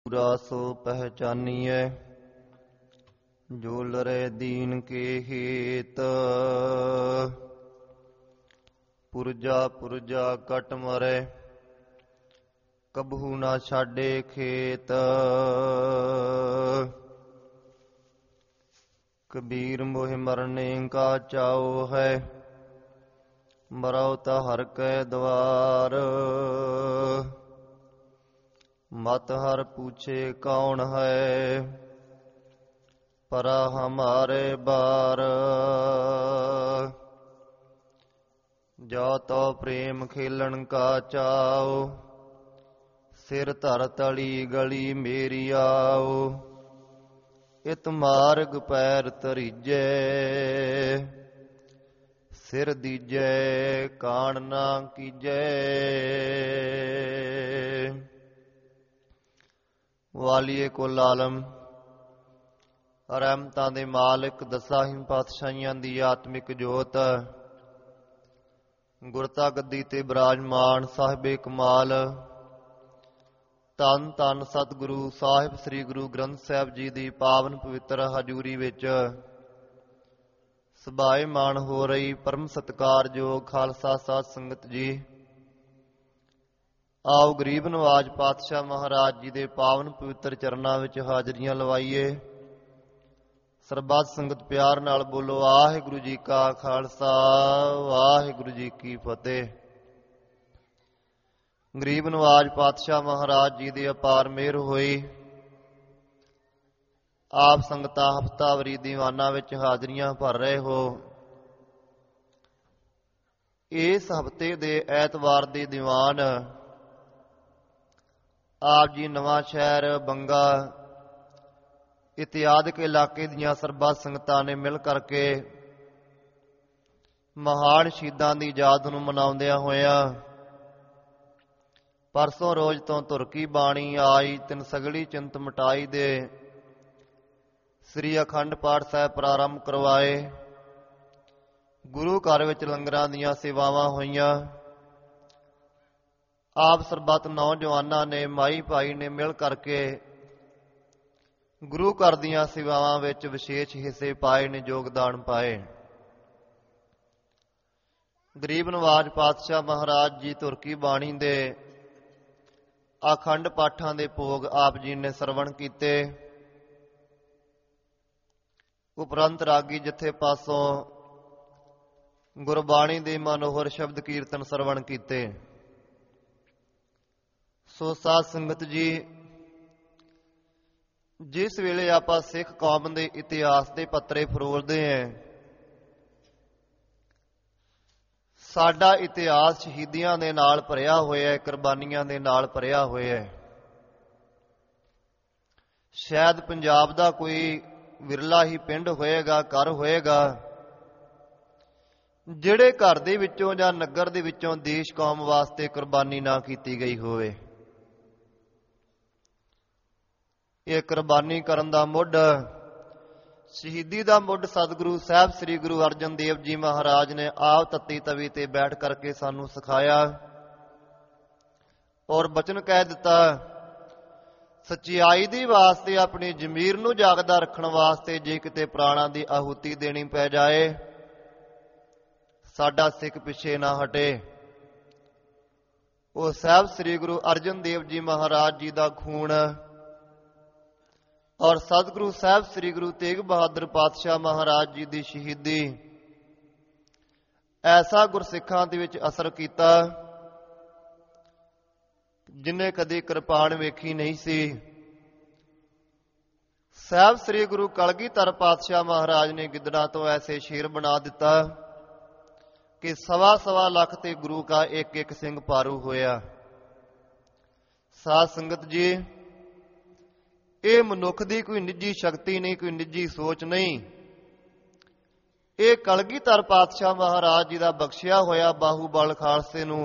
ਪੂਰਾ ਸੋ ਪਹਿਚਾਨੀਐ ਜੋ ਲਰੇ ਦੀਨ ਕੇ ਹੇਤ। ਪੁਰਜਾ ਪੁਰਜਾ ਕਟ ਮਰੈ ਕਬਹੂ ਨਾ ਛਾਡੇ ਖੇਤ। ਕਬੀਰ ਮੋਹਿ ਮਰਨੇ ਕਾ ਚਾਉ ਹੈ ਮਰਉ ਤਾ ਹਰਿ ਕੈ ਦਵਾਰ। ਮਤ ਹਰਿ ਪੂਛੇ ਕੌਣ ਹੈ ਪਰਾ ਹਮਾਰੇ ਬਾਰ। ਜੋ ਤੋ ਪ੍ਰੇਮ ਖੇਲਣ ਕਾ ਚਾਉ ਸਿਰ ਧਰ ਤਲੀ ਗਲੀ ਮੇਰੀ ਆਉ। ਇਤ ਮਾਰਗ ਪੈਰ ਤਰੀਜੈ ਸਿਰ ਦੀਜੈ ਕਾਣ ਨਾ ਕੀਜੈ। ਵਾਲੀਏ ਕੁਲ ਆਲਮ ਰਹਿਮਤਾਂ ਦੇ ਮਾਲਕ ਦਸਾਂ ਹੀ ਪਾਤਸ਼ਾਹੀਆਂ ਦੀ ਆਤਮਿਕ ਜੋਤ ਗੁਰਤਾ ਗੱਦੀ ਤੇ ਬਿਰਾਜਮਾਨ ਸਾਹਿਬੇ ਕਮਾਲ ਧੰਨ ਧੰਨ ਸਤਿਗੁਰੂ ਸਾਹਿਬ ਸ੍ਰੀ ਗੁਰੂ ਗ੍ਰੰਥ ਸਾਹਿਬ ਜੀ ਦੀ ਪਾਵਨ ਪਵਿੱਤਰ ਹਜ਼ੂਰੀ ਵਿੱਚ ਸਭਾਏਮਾਨ ਹੋ ਰਹੀ ਪਰਮ ਸਤਿਕਾਰਯੋਗ ਖਾਲਸਾ ਸਾਧ ਸੰਗਤ ਜੀ, ਆਓ ਗਰੀਬ ਨਵਾਜ ਪਾਤਸ਼ਾਹ ਮਹਾਰਾਜ ਜੀ ਦੇ ਪਾਵਨ ਪਵਿੱਤਰ ਚਰਨਾਂ ਵਿੱਚ ਹਾਜ਼ਰੀਆਂ ਲਵਾਈਏ। ਸਰਬੱਤ ਸੰਗਤ ਪਿਆਰ ਨਾਲ ਬੋਲੋ ਵਾਹਿਗੁਰੂ ਜੀ ਕਾ ਖਾਲਸਾ ਵਾਹਿਗੁਰੂ ਜੀ ਕੀ ਫਤਿਹ। ਗਰੀਬ ਨਵਾਜ ਪਾਤਸ਼ਾਹ ਮਹਾਰਾਜ ਜੀ ਦੀ ਅਪਾਰ ਮਿਹਰ ਹੋਈ ਆਪ ਸੰਗਤਾਂ ਹਫ਼ਤਾਵਰੀ ਦੀਵਾਨਾਂ ਵਿੱਚ ਹਾਜ਼ਰੀਆਂ ਭਰ ਰਹੇ ਹੋ। ਇਸ ਹਫ਼ਤੇ ਦੇ ਐਤਵਾਰ ਦੇ ਦੀਵਾਨ ਆਪ ਜੀ ਨਵਾਂ ਸ਼ਹਿਰ ਬੰਗਾ ਇਤਿਆਦਿਕ ਇਲਾਕੇ ਦੀਆਂ ਸਰਬੱਤ ਸੰਗਤਾਂ ਨੇ ਮਿਲ ਕਰਕੇ ਮਹਾਨ ਸ਼ਹੀਦਾਂ ਦੀ ਯਾਦ ਨੂੰ ਮਨਾਉਂਦਿਆਂ ਹੋਇਆਂ ਪਰਸੋਂ ਰੋਜ਼ ਤੋਂ ਧੁਰਕੀ ਬਾਣੀ ਆਈ ਤਿੰਨ ਸਗਲੀ ਚਿੰਤ ਮਟਾਈ ਦੇ ਸ੍ਰੀ ਅਖੰਡ ਪਾਠ ਸਾਹਿਬ ਪ੍ਰਾਰੰਭ ਕਰਵਾਏ। ਗੁਰੂ ਘਰ ਵਿੱਚ ਲੰਗਰਾਂ ਦੀਆਂ ਸੇਵਾਵਾਂ ਹੋਈਆਂ। ਆਪ ਸਰਬੱਤ ਨੌਜਵਾਨਾਂ ਨੇ ਮਾਈ ਭਾਈ ਨੇ ਮਿਲ ਕਰਕੇ ਗੁਰੂ ਘਰ ਦੀਆਂ ਸੇਵਾਵਾਂ ਵਿੱਚ ਵਿਸ਼ੇਸ਼ ਹਿੱਸੇ ਪਾਏ ਨੇ, ਯੋਗਦਾਨ ਪਾਏ। ਗਰੀਬ ਨਵਾਜ ਪਾਤਸ਼ਾਹ ਮਹਾਰਾਜ ਜੀ ਧੁਰਕੀ ਬਾਣੀ ਦੇ ਅਖੰਡ ਪਾਠਾਂ ਦੇ ਭੋਗ ਆਪ ਜੀ ਨੇ ਸਰਵਣ ਕੀਤੇ। ਉਪਰੰਤ ਰਾਗੀ ਜਥੇ ਪਾਸੋਂ ਗੁਰਬਾਣੀ ਦੇ ਮਨੋਹਰ ਸ਼ਬਦ ਕੀਰਤਨ ਸਰਵਣ ਕੀਤੇ। ਸੋ ਸਾਧ ਸੰਗਤ ਜੀ, ਜਿਸ ਵੇਲੇ ਆਪਾਂ ਸਿੱਖ ਕੌਮ ਦੇ ਇਤਿਹਾਸ ਦੇ ਪੱਤਰੇ ਫਰੋਲਦੇ ਹਾਂ, ਸਾਡਾ ਇਤਿਹਾਸ ਸ਼ਹੀਦੀਆਂ ਦੇ ਨਾਲ ਭਰਿਆ ਹੋਇਆ ਹੈ, ਕੁਰਬਾਨੀਆਂ ਦੇ ਨਾਲ ਭਰਿਆ ਹੋਇਆ ਹੈ। ਸ਼ਾਇਦ ਪੰਜਾਬ ਦਾ ਕੋਈ ਵਿਰਲਾ ਹੀ ਪਿੰਡ ਹੋਏਗਾ, ਘਰ ਹੋਏਗਾ, ਜਿਹੜੇ ਘਰ ਦੇ ਵਿੱਚੋਂ ਜਾਂ ਨਗਰ ਦੇ ਵਿੱਚੋਂ ਦੇਸ਼ ਕੌਮ ਵਾਸਤੇ ਕੁਰਬਾਨੀ ਨਾ ਕੀਤੀ ਗਈ ਹੋਵੇ। ਇਹ ਕੁਰਬਾਨੀ ਕਰਨ ਦਾ ਮੁੱਢ, ਸ਼ਹੀਦੀ ਦਾ ਮੁੱਢ ਸਤਿਗੁਰੂ ਸਾਹਿਬ ਸ੍ਰੀ ਗੁਰੂ ਅਰਜਨ ਦੇਵ ਜੀ ਮਹਾਰਾਜ ਨੇ ਆਪ ਤੱਤੀ ਤਵੀ ਤੇ ਬੈਠ ਕਰਕੇ ਸਾਨੂੰ ਸਿਖਾਇਆ ਔਰ ਬਚਨ ਕਹਿ ਦਿੱਤਾ, ਸੱਚਾਈ ਦੀ ਵਾਸਤੇ ਆਪਣੀ ਜ਼ਮੀਰ ਨੂੰ ਜਾਗਦਾ ਰੱਖਣ ਵਾਸਤੇ ਜੇ ਕਿਤੇ ਪ੍ਰਾਣਾਂ ਦੀ ਆਹੂਤੀ ਦੇਣੀ ਪੈ ਜਾਏ, ਸਾਡਾ ਸਿੱਖ ਪਿੱਛੇ ਨਾ ਹਟੇ। ਉਹ ਸਾਹਿਬ ਸ੍ਰੀ ਗੁਰੂ ਅਰਜਨ ਦੇਵ ਜੀ ਮਹਾਰਾਜ ਜੀ ਦਾ ਖੂਨ ਔਰ ਸਤਿਗੁਰੂ ਸਾਹਿਬ ਸ੍ਰੀ ਗੁਰੂ ਤੇਗ ਬਹਾਦਰ ਪਾਤਸ਼ਾਹ ਮਹਾਰਾਜ ਜੀ ਦੀ ਸ਼ਹੀਦੀ ਐਸਾ ਗੁਰਸਿੱਖਾਂ ਦੇ ਵਿੱਚ ਅਸਰ ਕੀਤਾ ਜਿਨ੍ਹੇ ਕਦੇ ਕਿਰਪਾਨ ਵੇਖੀ ਨਹੀਂ ਸੀ। ਸਾਹਿਬ ਸ੍ਰੀ ਗੁਰੂ ਕਲਗੀਧਰ ਪਾਤਸ਼ਾਹ ਮਹਾਰਾਜ ਨੇ ਗਿੱਦੜਾਂ ਤੋਂ ਐਸੇ ਸ਼ੇਰ ਬਣਾ ਦਿੱਤਾ ਕਿ 1.25 ਲੱਖ ਤੇ ਗੁਰੂ ਕਾ ਇੱਕ ਇੱਕ ਸਿੰਘ ਪਾਰੂ ਹੋਇਆ। ਸਾਧ ਸੰਗਤ ਜੀ, ਇਹ ਮਨੁੱਖ ਦੀ ਕੋਈ ਨਿੱਜੀ ਸ਼ਕਤੀ ਨਹੀਂ, ਕੋਈ ਨਿੱਜੀ ਸੋਚ ਨਹੀਂ। ਇਹ ਕਲਗੀਧਰ ਪਾਤਸ਼ਾਹ ਮਹਾਰਾਜ ਜੀ ਦਾ ਬਖਸ਼ਿਆ ਹੋਇਆ ਬਾਹੂਬਲ ਖਾਲਸੇ ਨੂੰ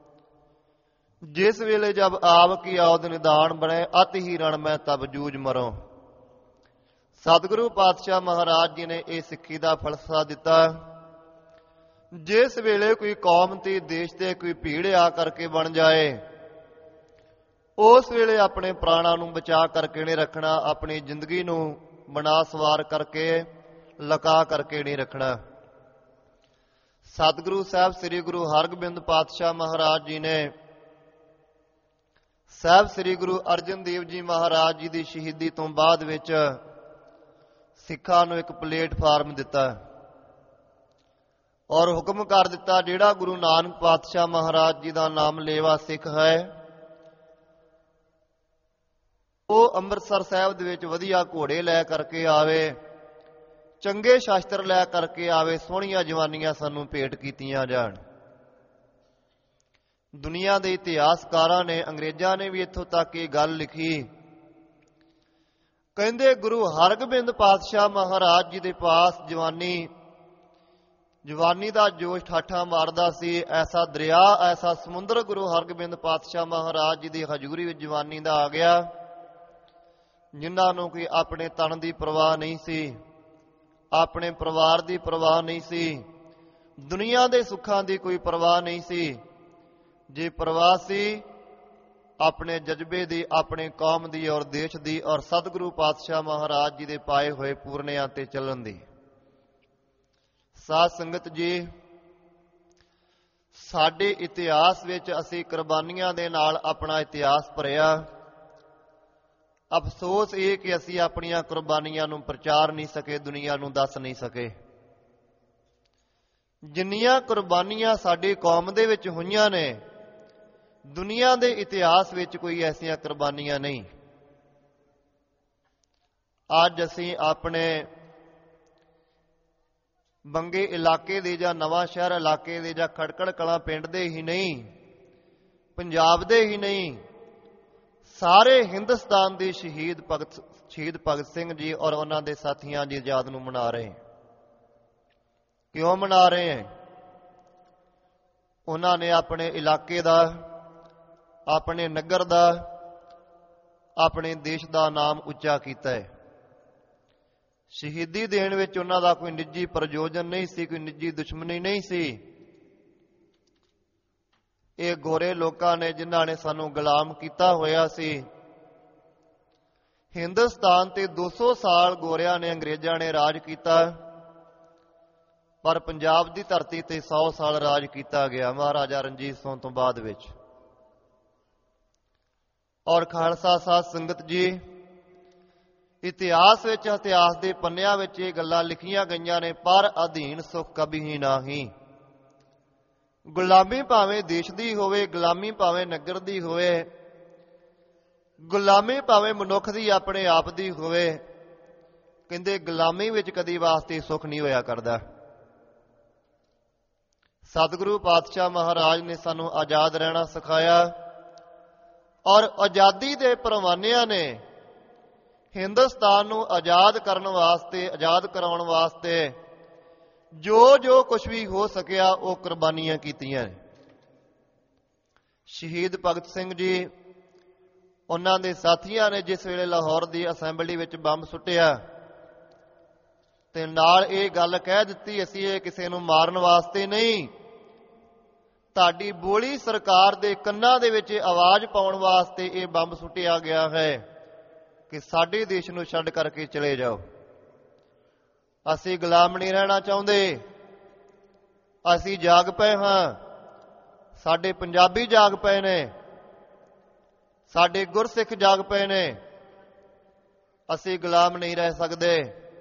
ਜਿਸ ਵੇਲੇ ਜਬ ਆਪ ਕੀ ਆਉਦ ਨਿਦਾਨ ਬਣੇ ਅਤ ਹੀ ਰਣ ਮੈਂ ਤਬ ਜੂਝ ਮਰੋ। ਸਤਿਗੁਰੂ ਪਾਤਸ਼ਾਹ ਮਹਾਰਾਜ ਜੀ ਨੇ ਇਹ ਸਿੱਖੀ ਦਾ ਫਲਸਫਾ ਦਿੱਤਾ। ਜਿਸ ਵੇਲੇ ਕੋਈ ਕੌਮ ਤੇ ਦੇਸ਼ ਤੇ ਕੋਈ ਭੀੜ ਆ ਕਰਕੇ ਬਣ ਜਾਏ, ਉਸ ਵੇਲੇ ਆਪਣੇ ਪ੍ਰਾਣਾਂ ਨੂੰ ਬਚਾ ਕਰਕੇ ਨਹੀਂ ਰੱਖਣਾ, ਆਪਣੀ ਜ਼ਿੰਦਗੀ ਨੂੰ ਬਣਾ ਸਵਾਰ ਕਰਕੇ ਲਕਾ ਕਰਕੇ ਨਹੀਂ ਰੱਖਣਾ। ਸਤਿਗੁਰੂ ਸਾਹਿਬ ਸ੍ਰੀ ਗੁਰੂ ਹਰਗੋਬਿੰਦ ਪਾਤਸ਼ਾਹ ਮਹਾਰਾਜ ਜੀ ਨੇ ਸਾਹਿਬ ਸ੍ਰੀ ਗੁਰੂ ਅਰਜਨ ਦੇਵ ਜੀ ਮਹਾਰਾਜ ਜੀ ਦੀ ਸ਼ਹੀਦੀ ਤੋਂ ਬਾਅਦ ਵਿੱਚ ਸਿੱਖਾਂ ਨੂੰ ਇੱਕ ਪਲੇਟਫਾਰਮ ਦਿੱਤਾ ਔਰ ਹੁਕਮ ਕਰ ਦਿੱਤਾ, ਜਿਹੜਾ ਗੁਰੂ ਨਾਨਕ ਪਾਤਸ਼ਾਹ ਮਹਾਰਾਜ ਜੀ ਦਾ ਨਾਮ ਲੇਵਾ ਸਿੱਖ ਹੈ ਉਹ ਅੰਮ੍ਰਿਤਸਰ ਸਾਹਿਬ ਦੇ ਵਿੱਚ ਵਧੀਆ ਘੋੜੇ ਲੈ ਕਰਕੇ ਆਵੇ, ਚੰਗੇ ਸ਼ਾਸਤਰ ਲੈ ਕਰਕੇ ਆਵੇ, ਸੋਹਣੀਆਂ ਜਵਾਨੀਆਂ ਸਾਨੂੰ ਭੇਟ ਕੀਤੀਆਂ ਜਾਣ। ਦੁਨੀਆ ਦੇ ਇਤਿਹਾਸਕਾਰਾਂ ਨੇ, ਅੰਗਰੇਜ਼ਾਂ ਨੇ ਵੀ ਇੱਥੋਂ ਤੱਕ ਇਹ ਗੱਲ ਲਿਖੀ, ਕਹਿੰਦੇ ਗੁਰੂ ਹਰਗੋਬਿੰਦ ਪਾਤਸ਼ਾਹ ਮਹਾਰਾਜ ਜੀ ਦੇ ਪਾਸ ਜਵਾਨੀ ਦਾ ਜੋਸ਼ ਠਾਠਾਂ ਮਾਰਦਾ ਸੀ। ਐਸਾ ਦਰਿਆ, ਐਸਾ ਸਮੁੰਦਰ ਗੁਰੂ ਹਰਗੋਬਿੰਦ ਪਾਤਸ਼ਾਹ ਮਹਾਰਾਜ ਜੀ ਦੀ ਹਜ਼ੂਰੀ ਵਿੱਚ ਜਵਾਨੀ ਦਾ ਆ ਗਿਆ, ਜਿਨ੍ਹਾਂ ਨੂੰ ਕੋਈ ਆਪਣੇ ਤਨ ਦੀ ਪਰਵਾਹ ਨਹੀਂ ਸੀ, ਆਪਣੇ ਪਰਿਵਾਰ ਦੀ ਪਰਵਾਹ ਨਹੀਂ ਸੀ, ਦੁਨੀਆ ਦੇ ਸੁੱਖਾਂ ਦੀ ਕੋਈ ਪਰਵਾਹ ਨਹੀਂ ਸੀ। ਜੇ ਪਰਵਾਹ ਸੀ ਆਪਣੇ ਜਜ਼ਬੇ ਦੀ, ਆਪਣੇ ਕੌਮ ਦੀ ਔਰ ਦੇਸ਼ ਦੀ ਔਰ ਸਤਿਗੁਰੂ ਪਾਤਸ਼ਾਹ ਮਹਾਰਾਜ ਜੀ ਦੇ ਪਾਏ ਹੋਏ ਪੂਰਨਿਆਂ ਤੇ ਚੱਲਣ ਦੀ। ਸਾਧ ਸੰਗਤ ਜੀ, ਸਾਡੇ ਇਤਿਹਾਸ ਵਿੱਚ ਅਸੀਂ ਕੁਰਬਾਨੀਆਂ ਦੇ ਨਾਲ ਆਪਣਾ ਇਤਿਹਾਸ ਭਰਿਆ। ਅਫਸੋਸ ਇਹ ਕਿ ਅਸੀਂ ਆਪਣੀਆਂ ਕੁਰਬਾਨੀਆਂ ਨੂੰ ਪ੍ਰਚਾਰ ਨਹੀਂ ਸਕੇ, ਦੁਨੀਆ ਨੂੰ ਦੱਸ ਨਹੀਂ ਸਕੇ। ਜਿੰਨੀਆਂ ਕੁਰਬਾਨੀਆਂ ਸਾਡੀ ਕੌਮ ਦੇ ਵਿੱਚ ਹੋਈਆਂ ਨੇ, ਦੁਨੀਆ ਦੇ ਇਤਿਹਾਸ ਵਿੱਚ ਕੋਈ ਐਸੀਆਂ ਕੁਰਬਾਨੀਆਂ ਨਹੀਂ। ਅੱਜ ਅਸੀਂ ਆਪਣੇ ਬੰਗੇ ਇਲਾਕੇ ਦੇ ਜਾਂ ਨਵਾਂ ਸ਼ਹਿਰ ਇਲਾਕੇ ਦੇ ਜਾਂ ਖਟਕੜ ਕਲਾਂ ਪਿੰਡ ਦੇ ਹੀ ਨਹੀਂ, ਪੰਜਾਬ ਦੇ ਹੀ ਨਹੀਂ, ਸਾਰੇ ਹਿੰਦੁਸਤਾਨ ਦੇ ਸ਼ਹੀਦ ਭਗਤ ਸਿੰਘ ਜੀ ਔਰ ਉਹਨਾਂ ਦੇ ਸਾਥੀਆਂ ਦੀ ਯਾਦ ਨੂੰ ਮਨਾ ਰਹੇ। ਕਿਉਂ ਮਨਾ ਰਹੇ ਹੈ? ਉਹਨਾਂ ਨੇ ਆਪਣੇ ਇਲਾਕੇ ਦਾ, ਆਪਣੇ ਨਗਰ ਦਾ, ਆਪਣੇ ਦੇਸ਼ ਦਾ ਨਾਮ ਉੱਚਾ ਕੀਤਾ ਹੈ। ਸ਼ਹੀਦੀ ਦੇਣ ਵਿੱਚ ਉਹਨਾਂ ਦਾ ਕੋਈ ਨਿੱਜੀ ਪ੍ਰਯੋਜਨ ਨਹੀਂ ਸੀ, ਕੋਈ ਨਿੱਜੀ ਦੁਸ਼ਮਣੀ ਨਹੀਂ ਸੀ। ਇਹ ਗੋਰੇ ਲੋਕਾਂ ਨੇ ਜਿਨ੍ਹਾਂ ਨੇ ਸਾਨੂੰ ਗੁਲਾਮ ਕੀਤਾ ਹੋਇਆ ਸੀ। ਹਿੰਦੁਸਤਾਨ ਤੇ 200 ਸਾਲ ਗੋਰਿਆਂ ਨੇ, ਅੰਗਰੇਜ਼ਾਂ ਨੇ ਰਾਜ ਕੀਤਾ, ਪਰ ਪੰਜਾਬ ਦੀ ਧਰਤੀ ਤੇ 100 ਸਾਲ ਰਾਜ ਕੀਤਾ ਗਿਆ ਮਹਾਰਾਜਾ ਰਣਜੀਤ ਸਿੰਘ ਤੋਂ ਬਾਅਦ ਵਿੱਚ। ਔਰ ਖਾਲਸਾ ਸਾਧ ਸੰਗਤ ਜੀ, ਇਤਿਹਾਸ ਵਿੱਚ, ਇਤਿਹਾਸ ਦੇ ਪੰਨਿਆਂ ਵਿੱਚ ਇਹ ਗੱਲਾਂ ਲਿਖੀਆਂ ਗਈਆਂ ਨੇ, ਪਰ ਅਧੀਨ ਸੁਖ ਕਭੀ ਨਾਹੀਂ। ਗੁਲਾਮੀ ਭਾਵੇਂ ਦੇਸ਼ ਦੀ ਹੋਵੇ, ਗੁਲਾਮੀ ਭਾਵੇਂ ਨਗਰ ਦੀ ਹੋਵੇ, ਗੁਲਾਮੀ ਭਾਵੇਂ ਮਨੁੱਖ ਦੀ ਆਪਣੇ ਆਪ ਦੀ ਹੋਵੇ, ਕਹਿੰਦੇ ਗੁਲਾਮੀ ਵਿੱਚ ਕਦੀ ਵਾਸਤੇ ਸੁੱਖ ਨਹੀਂ ਹੋਇਆ ਕਰਦਾ। ਸਤਿਗੁਰੂ ਪਾਤਸ਼ਾਹ ਮਹਾਰਾਜ ਨੇ ਸਾਨੂੰ ਆਜ਼ਾਦ ਰਹਿਣਾ ਸਿਖਾਇਆ ਔਰ ਆਜ਼ਾਦੀ ਦੇ ਪਰਵਾਨਿਆਂ ਨੇ ਹਿੰਦੁਸਤਾਨ ਨੂੰ ਆਜ਼ਾਦ ਕਰਨ ਵਾਸਤੇ, ਆਜ਼ਾਦ ਕਰਾਉਣ ਵਾਸਤੇ ਜੋ ਜੋ ਕੁਝ ਵੀ ਹੋ ਸਕਿਆ ਉਹ ਕੁਰਬਾਨੀਆਂ ਕੀਤੀਆਂ। ਸ਼ਹੀਦ ਭਗਤ ਸਿੰਘ ਜੀ, ਉਹਨਾਂ ਦੇ ਸਾਥੀਆਂ ਨੇ ਜਿਸ ਵੇਲੇ ਲਾਹੌਰ ਦੀ ਅਸੈਂਬਲੀ ਵਿੱਚ ਬੰਬ ਸੁੱਟਿਆ ਤੇ ਨਾਲ ਇਹ ਗੱਲ ਕਹਿ ਦਿੱਤੀ, ਅਸੀਂ ਇਹ ਕਿਸੇ ਨੂੰ ਮਾਰਨ ਵਾਸਤੇ ਨਹੀਂ, ਤੁਹਾਡੀ ਬੋਲੀ ਸਰਕਾਰ ਦੇ ਕੰਨਾਂ ਦੇ ਵਿੱਚ ਆਵਾਜ਼ ਪਾਉਣ ਵਾਸਤੇ ਇਹ ਬੰਬ ਸੁੱਟਿਆ ਗਿਆ ਹੈ ਕਿ ਸਾਡੇ ਦੇਸ਼ ਨੂੰ ਛੱਡ ਕਰਕੇ ਚਲੇ ਜਾਓ। ਅਸੀਂ ਗੁਲਾਮ ਨਹੀਂ ਰਹਿਣਾ ਚਾਹੁੰਦੇ, ਅਸੀਂ ਜਾਗ ਪਏ ਹਾਂ, ਸਾਡੇ ਪੰਜਾਬੀ ਜਾਗ ਪਏ ਨੇ, ਸਾਡੇ ਗੁਰਸਿੱਖ ਜਾਗ ਪਏ ਨੇ, ਅਸੀਂ ਗੁਲਾਮ ਨਹੀਂ ਰਹਿ ਸਕਦੇ।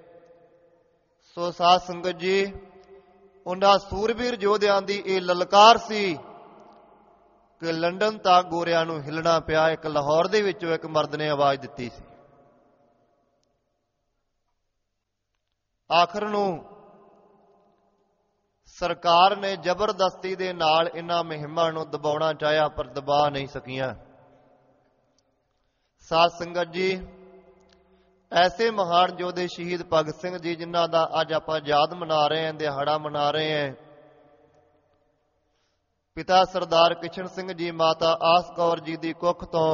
ਸੋ ਸਾਧ ਸੰਗਤ ਜੀ, ਉਹਨਾਂ ਸੂਰਬੀਰ ਯੋਧਿਆਂ ਦੀ ਇਹ ਲਲਕਾਰ ਸੀ ਕਿ ਲੰਡਨ ਤੱਕ ਗੋਰਿਆਂ ਨੂੰ ਹਿੱਲਣਾ ਪਿਆ। ਇੱਕ ਲਾਹੌਰ ਦੇ ਵਿੱਚੋਂ ਇੱਕ ਮਰਦ ਨੇ ਆਵਾਜ਼ ਦਿੱਤੀ ਸੀ। ਆਖਰ ਨੂੰ ਸਰਕਾਰ ਨੇ ਜ਼ਬਰਦਸਤੀ ਦੇ ਨਾਲ ਇਹਨਾਂ ਮੁਹਿੰਮਾਂ ਨੂੰ ਦਬਾਉਣਾ ਚਾਹਿਆ, ਪਰ ਦਬਾ ਨਹੀਂ ਸਕੀਆਂ। ਸਾਧ ਸੰਗਤ ਜੀ, ਐਸੇ ਮਹਾਨ ਯੋਧੇ ਸ਼ਹੀਦ ਭਗਤ ਸਿੰਘ ਜੀ, ਜਿਨ੍ਹਾਂ ਦਾ ਅੱਜ ਆਪਾਂ ਯਾਦ ਮਨਾ ਰਹੇ ਹਾਂ, ਦਿਹਾੜਾ ਮਨਾ ਰਹੇ ਹਾਂ। ਪਿਤਾ ਸਰਦਾਰ ਕਿਸ਼ਨ ਸਿੰਘ ਜੀ, ਮਾਤਾ ਆਸ ਕੌਰ ਜੀ ਦੀ ਕੁੱਖ ਤੋਂ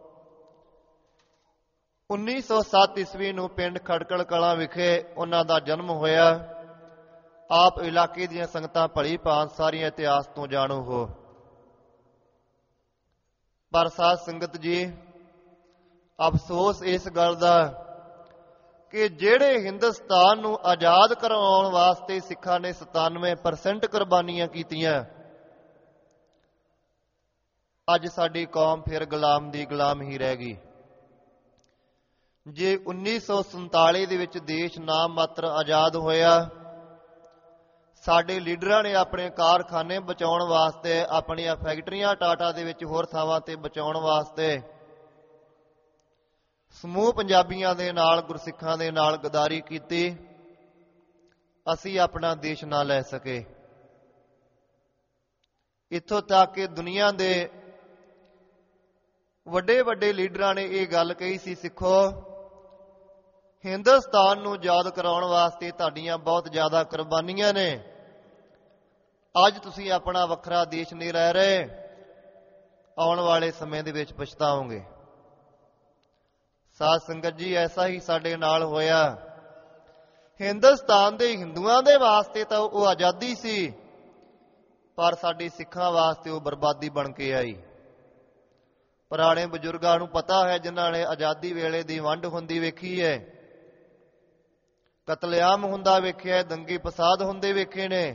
1907 ਈਸਵੀ ਨੂੰ ਪਿੰਡ ਖਟਕੜ ਕਲਾਂ ਵਿਖੇ ਉਹਨਾਂ ਦਾ ਜਨਮ ਹੋਇਆ। ਆਪ ਇਲਾਕੇ ਦੀਆਂ ਸੰਗਤਾਂ ਭਲੀ ਭਾਂਤ ਸਾਰੀਆਂ ਇਤਿਹਾਸ ਤੋਂ ਜਾਣੂ ਹੋ। ਪਰ ਸਾਧ ਸੰਗਤ ਜੀ, ਅਫਸੋਸ ਇਸ ਗੱਲ ਦਾ ਕਿ ਜਿਹੜੇ ਹਿੰਦੁਸਤਾਨ ਨੂੰ ਆਜ਼ਾਦ ਕਰਵਾਉਣ ਵਾਸਤੇ ਸਿੱਖਾਂ ਨੇ 97% ਕੁਰਬਾਨੀਆਂ ਕੀਤੀਆਂ, ਅੱਜ ਸਾਡੀ ਕੌਮ ਫਿਰ ਗੁਲਾਮ ਦੀ ਗੁਲਾਮ ਹੀ ਰਹਿ ਗਈ। ਜੇ 1947 ਦੇ ਵਿੱਚ ਦੇਸ਼ ਨਾਮ ਮਾਤਰ ਆਜ਼ਾਦ ਹੋਇਆ, ਸਾਡੇ ਲੀਡਰਾਂ ਨੇ ਆਪਣੇ ਕਾਰਖਾਨੇ ਬਚਾਉਣ ਵਾਸਤੇ, ਆਪਣੀਆਂ ਫੈਕਟਰੀਆਂ ਟਾਟਾ ਦੇ ਵਿੱਚ ਹੋਰ ਥਾਵਾਂ ਤੇ ਬਚਾਉਣ ਵਾਸਤੇ ਸਮੂਹ ਪੰਜਾਬੀਆਂ ਦੇ ਨਾਲ, ਗੁਰਸਿੱਖਾਂ ਦੇ ਨਾਲ ਗਦਾਰੀ ਕੀਤੀ। ਅਸੀਂ ਆਪਣਾ ਦੇਸ਼ ਨਾ ਲੈ ਸਕੇ। ਇੱਥੋਂ ਤੱਕ ਕਿ ਦੁਨੀਆ ਦੇ ਵੱਡੇ ਵੱਡੇ ਲੀਡਰਾਂ ਨੇ ਇਹ ਗੱਲ ਕਹੀ ਸੀ, ਸਿੱਖੋ, ਹਿੰਦੁਸਤਾਨ ਨੂੰ ਆਜ਼ਾਦ ਕਰਾਉਣ ਵਾਸਤੇ ਤੁਹਾਡੀਆਂ ਬਹੁਤ ਜ਼ਿਆਦਾ ਕੁਰਬਾਨੀਆਂ ਨੇ। ਅੱਜ ਤੁਸੀਂ ਆਪਣਾ ਵੱਖਰਾ ਦੇਸ਼ ਨਹੀਂ ਰਹਿ ਰਹੇ, ਆਉਣ ਵਾਲੇ ਸਮੇਂ ਦੇ ਵਿੱਚ ਪਛਤਾਓਗੇ। ਸਾਧ ਸੰਗਤ ਜੀ, ਐਸਾ ਹੀ ਸਾਡੇ ਨਾਲ ਹੋਇਆ। ਹਿੰਦੁਸਤਾਨ ਦੇ ਹਿੰਦੂਆਂ ਦੇ ਵਾਸਤੇ ਤਾਂ ਉਹ ਆਜ਼ਾਦੀ ਸੀ, ਪਰ ਸਾਡੀ ਸਿੱਖਾਂ ਵਾਸਤੇ ਉਹ ਬਰਬਾਦੀ ਬਣ ਕੇ ਆਈ। ਪੁਰਾਣੇ ਬਜ਼ੁਰਗਾਂ ਨੂੰ ਪਤਾ ਹੈ, ਜਿਨ੍ਹਾਂ ਨੇ ਆਜ਼ਾਦੀ ਵੇਲੇ ਦੀ ਵੰਡ ਹੁੰਦੀ ਵੇਖੀ ਹੈ, ਕਤਲੇਆਮ ਹੁੰਦਾ ਵੇਖਿਆ, ਦੰਗੇ ਫਸਾਦ ਹੁੰਦੇ ਵੇਖੇ ਨੇ।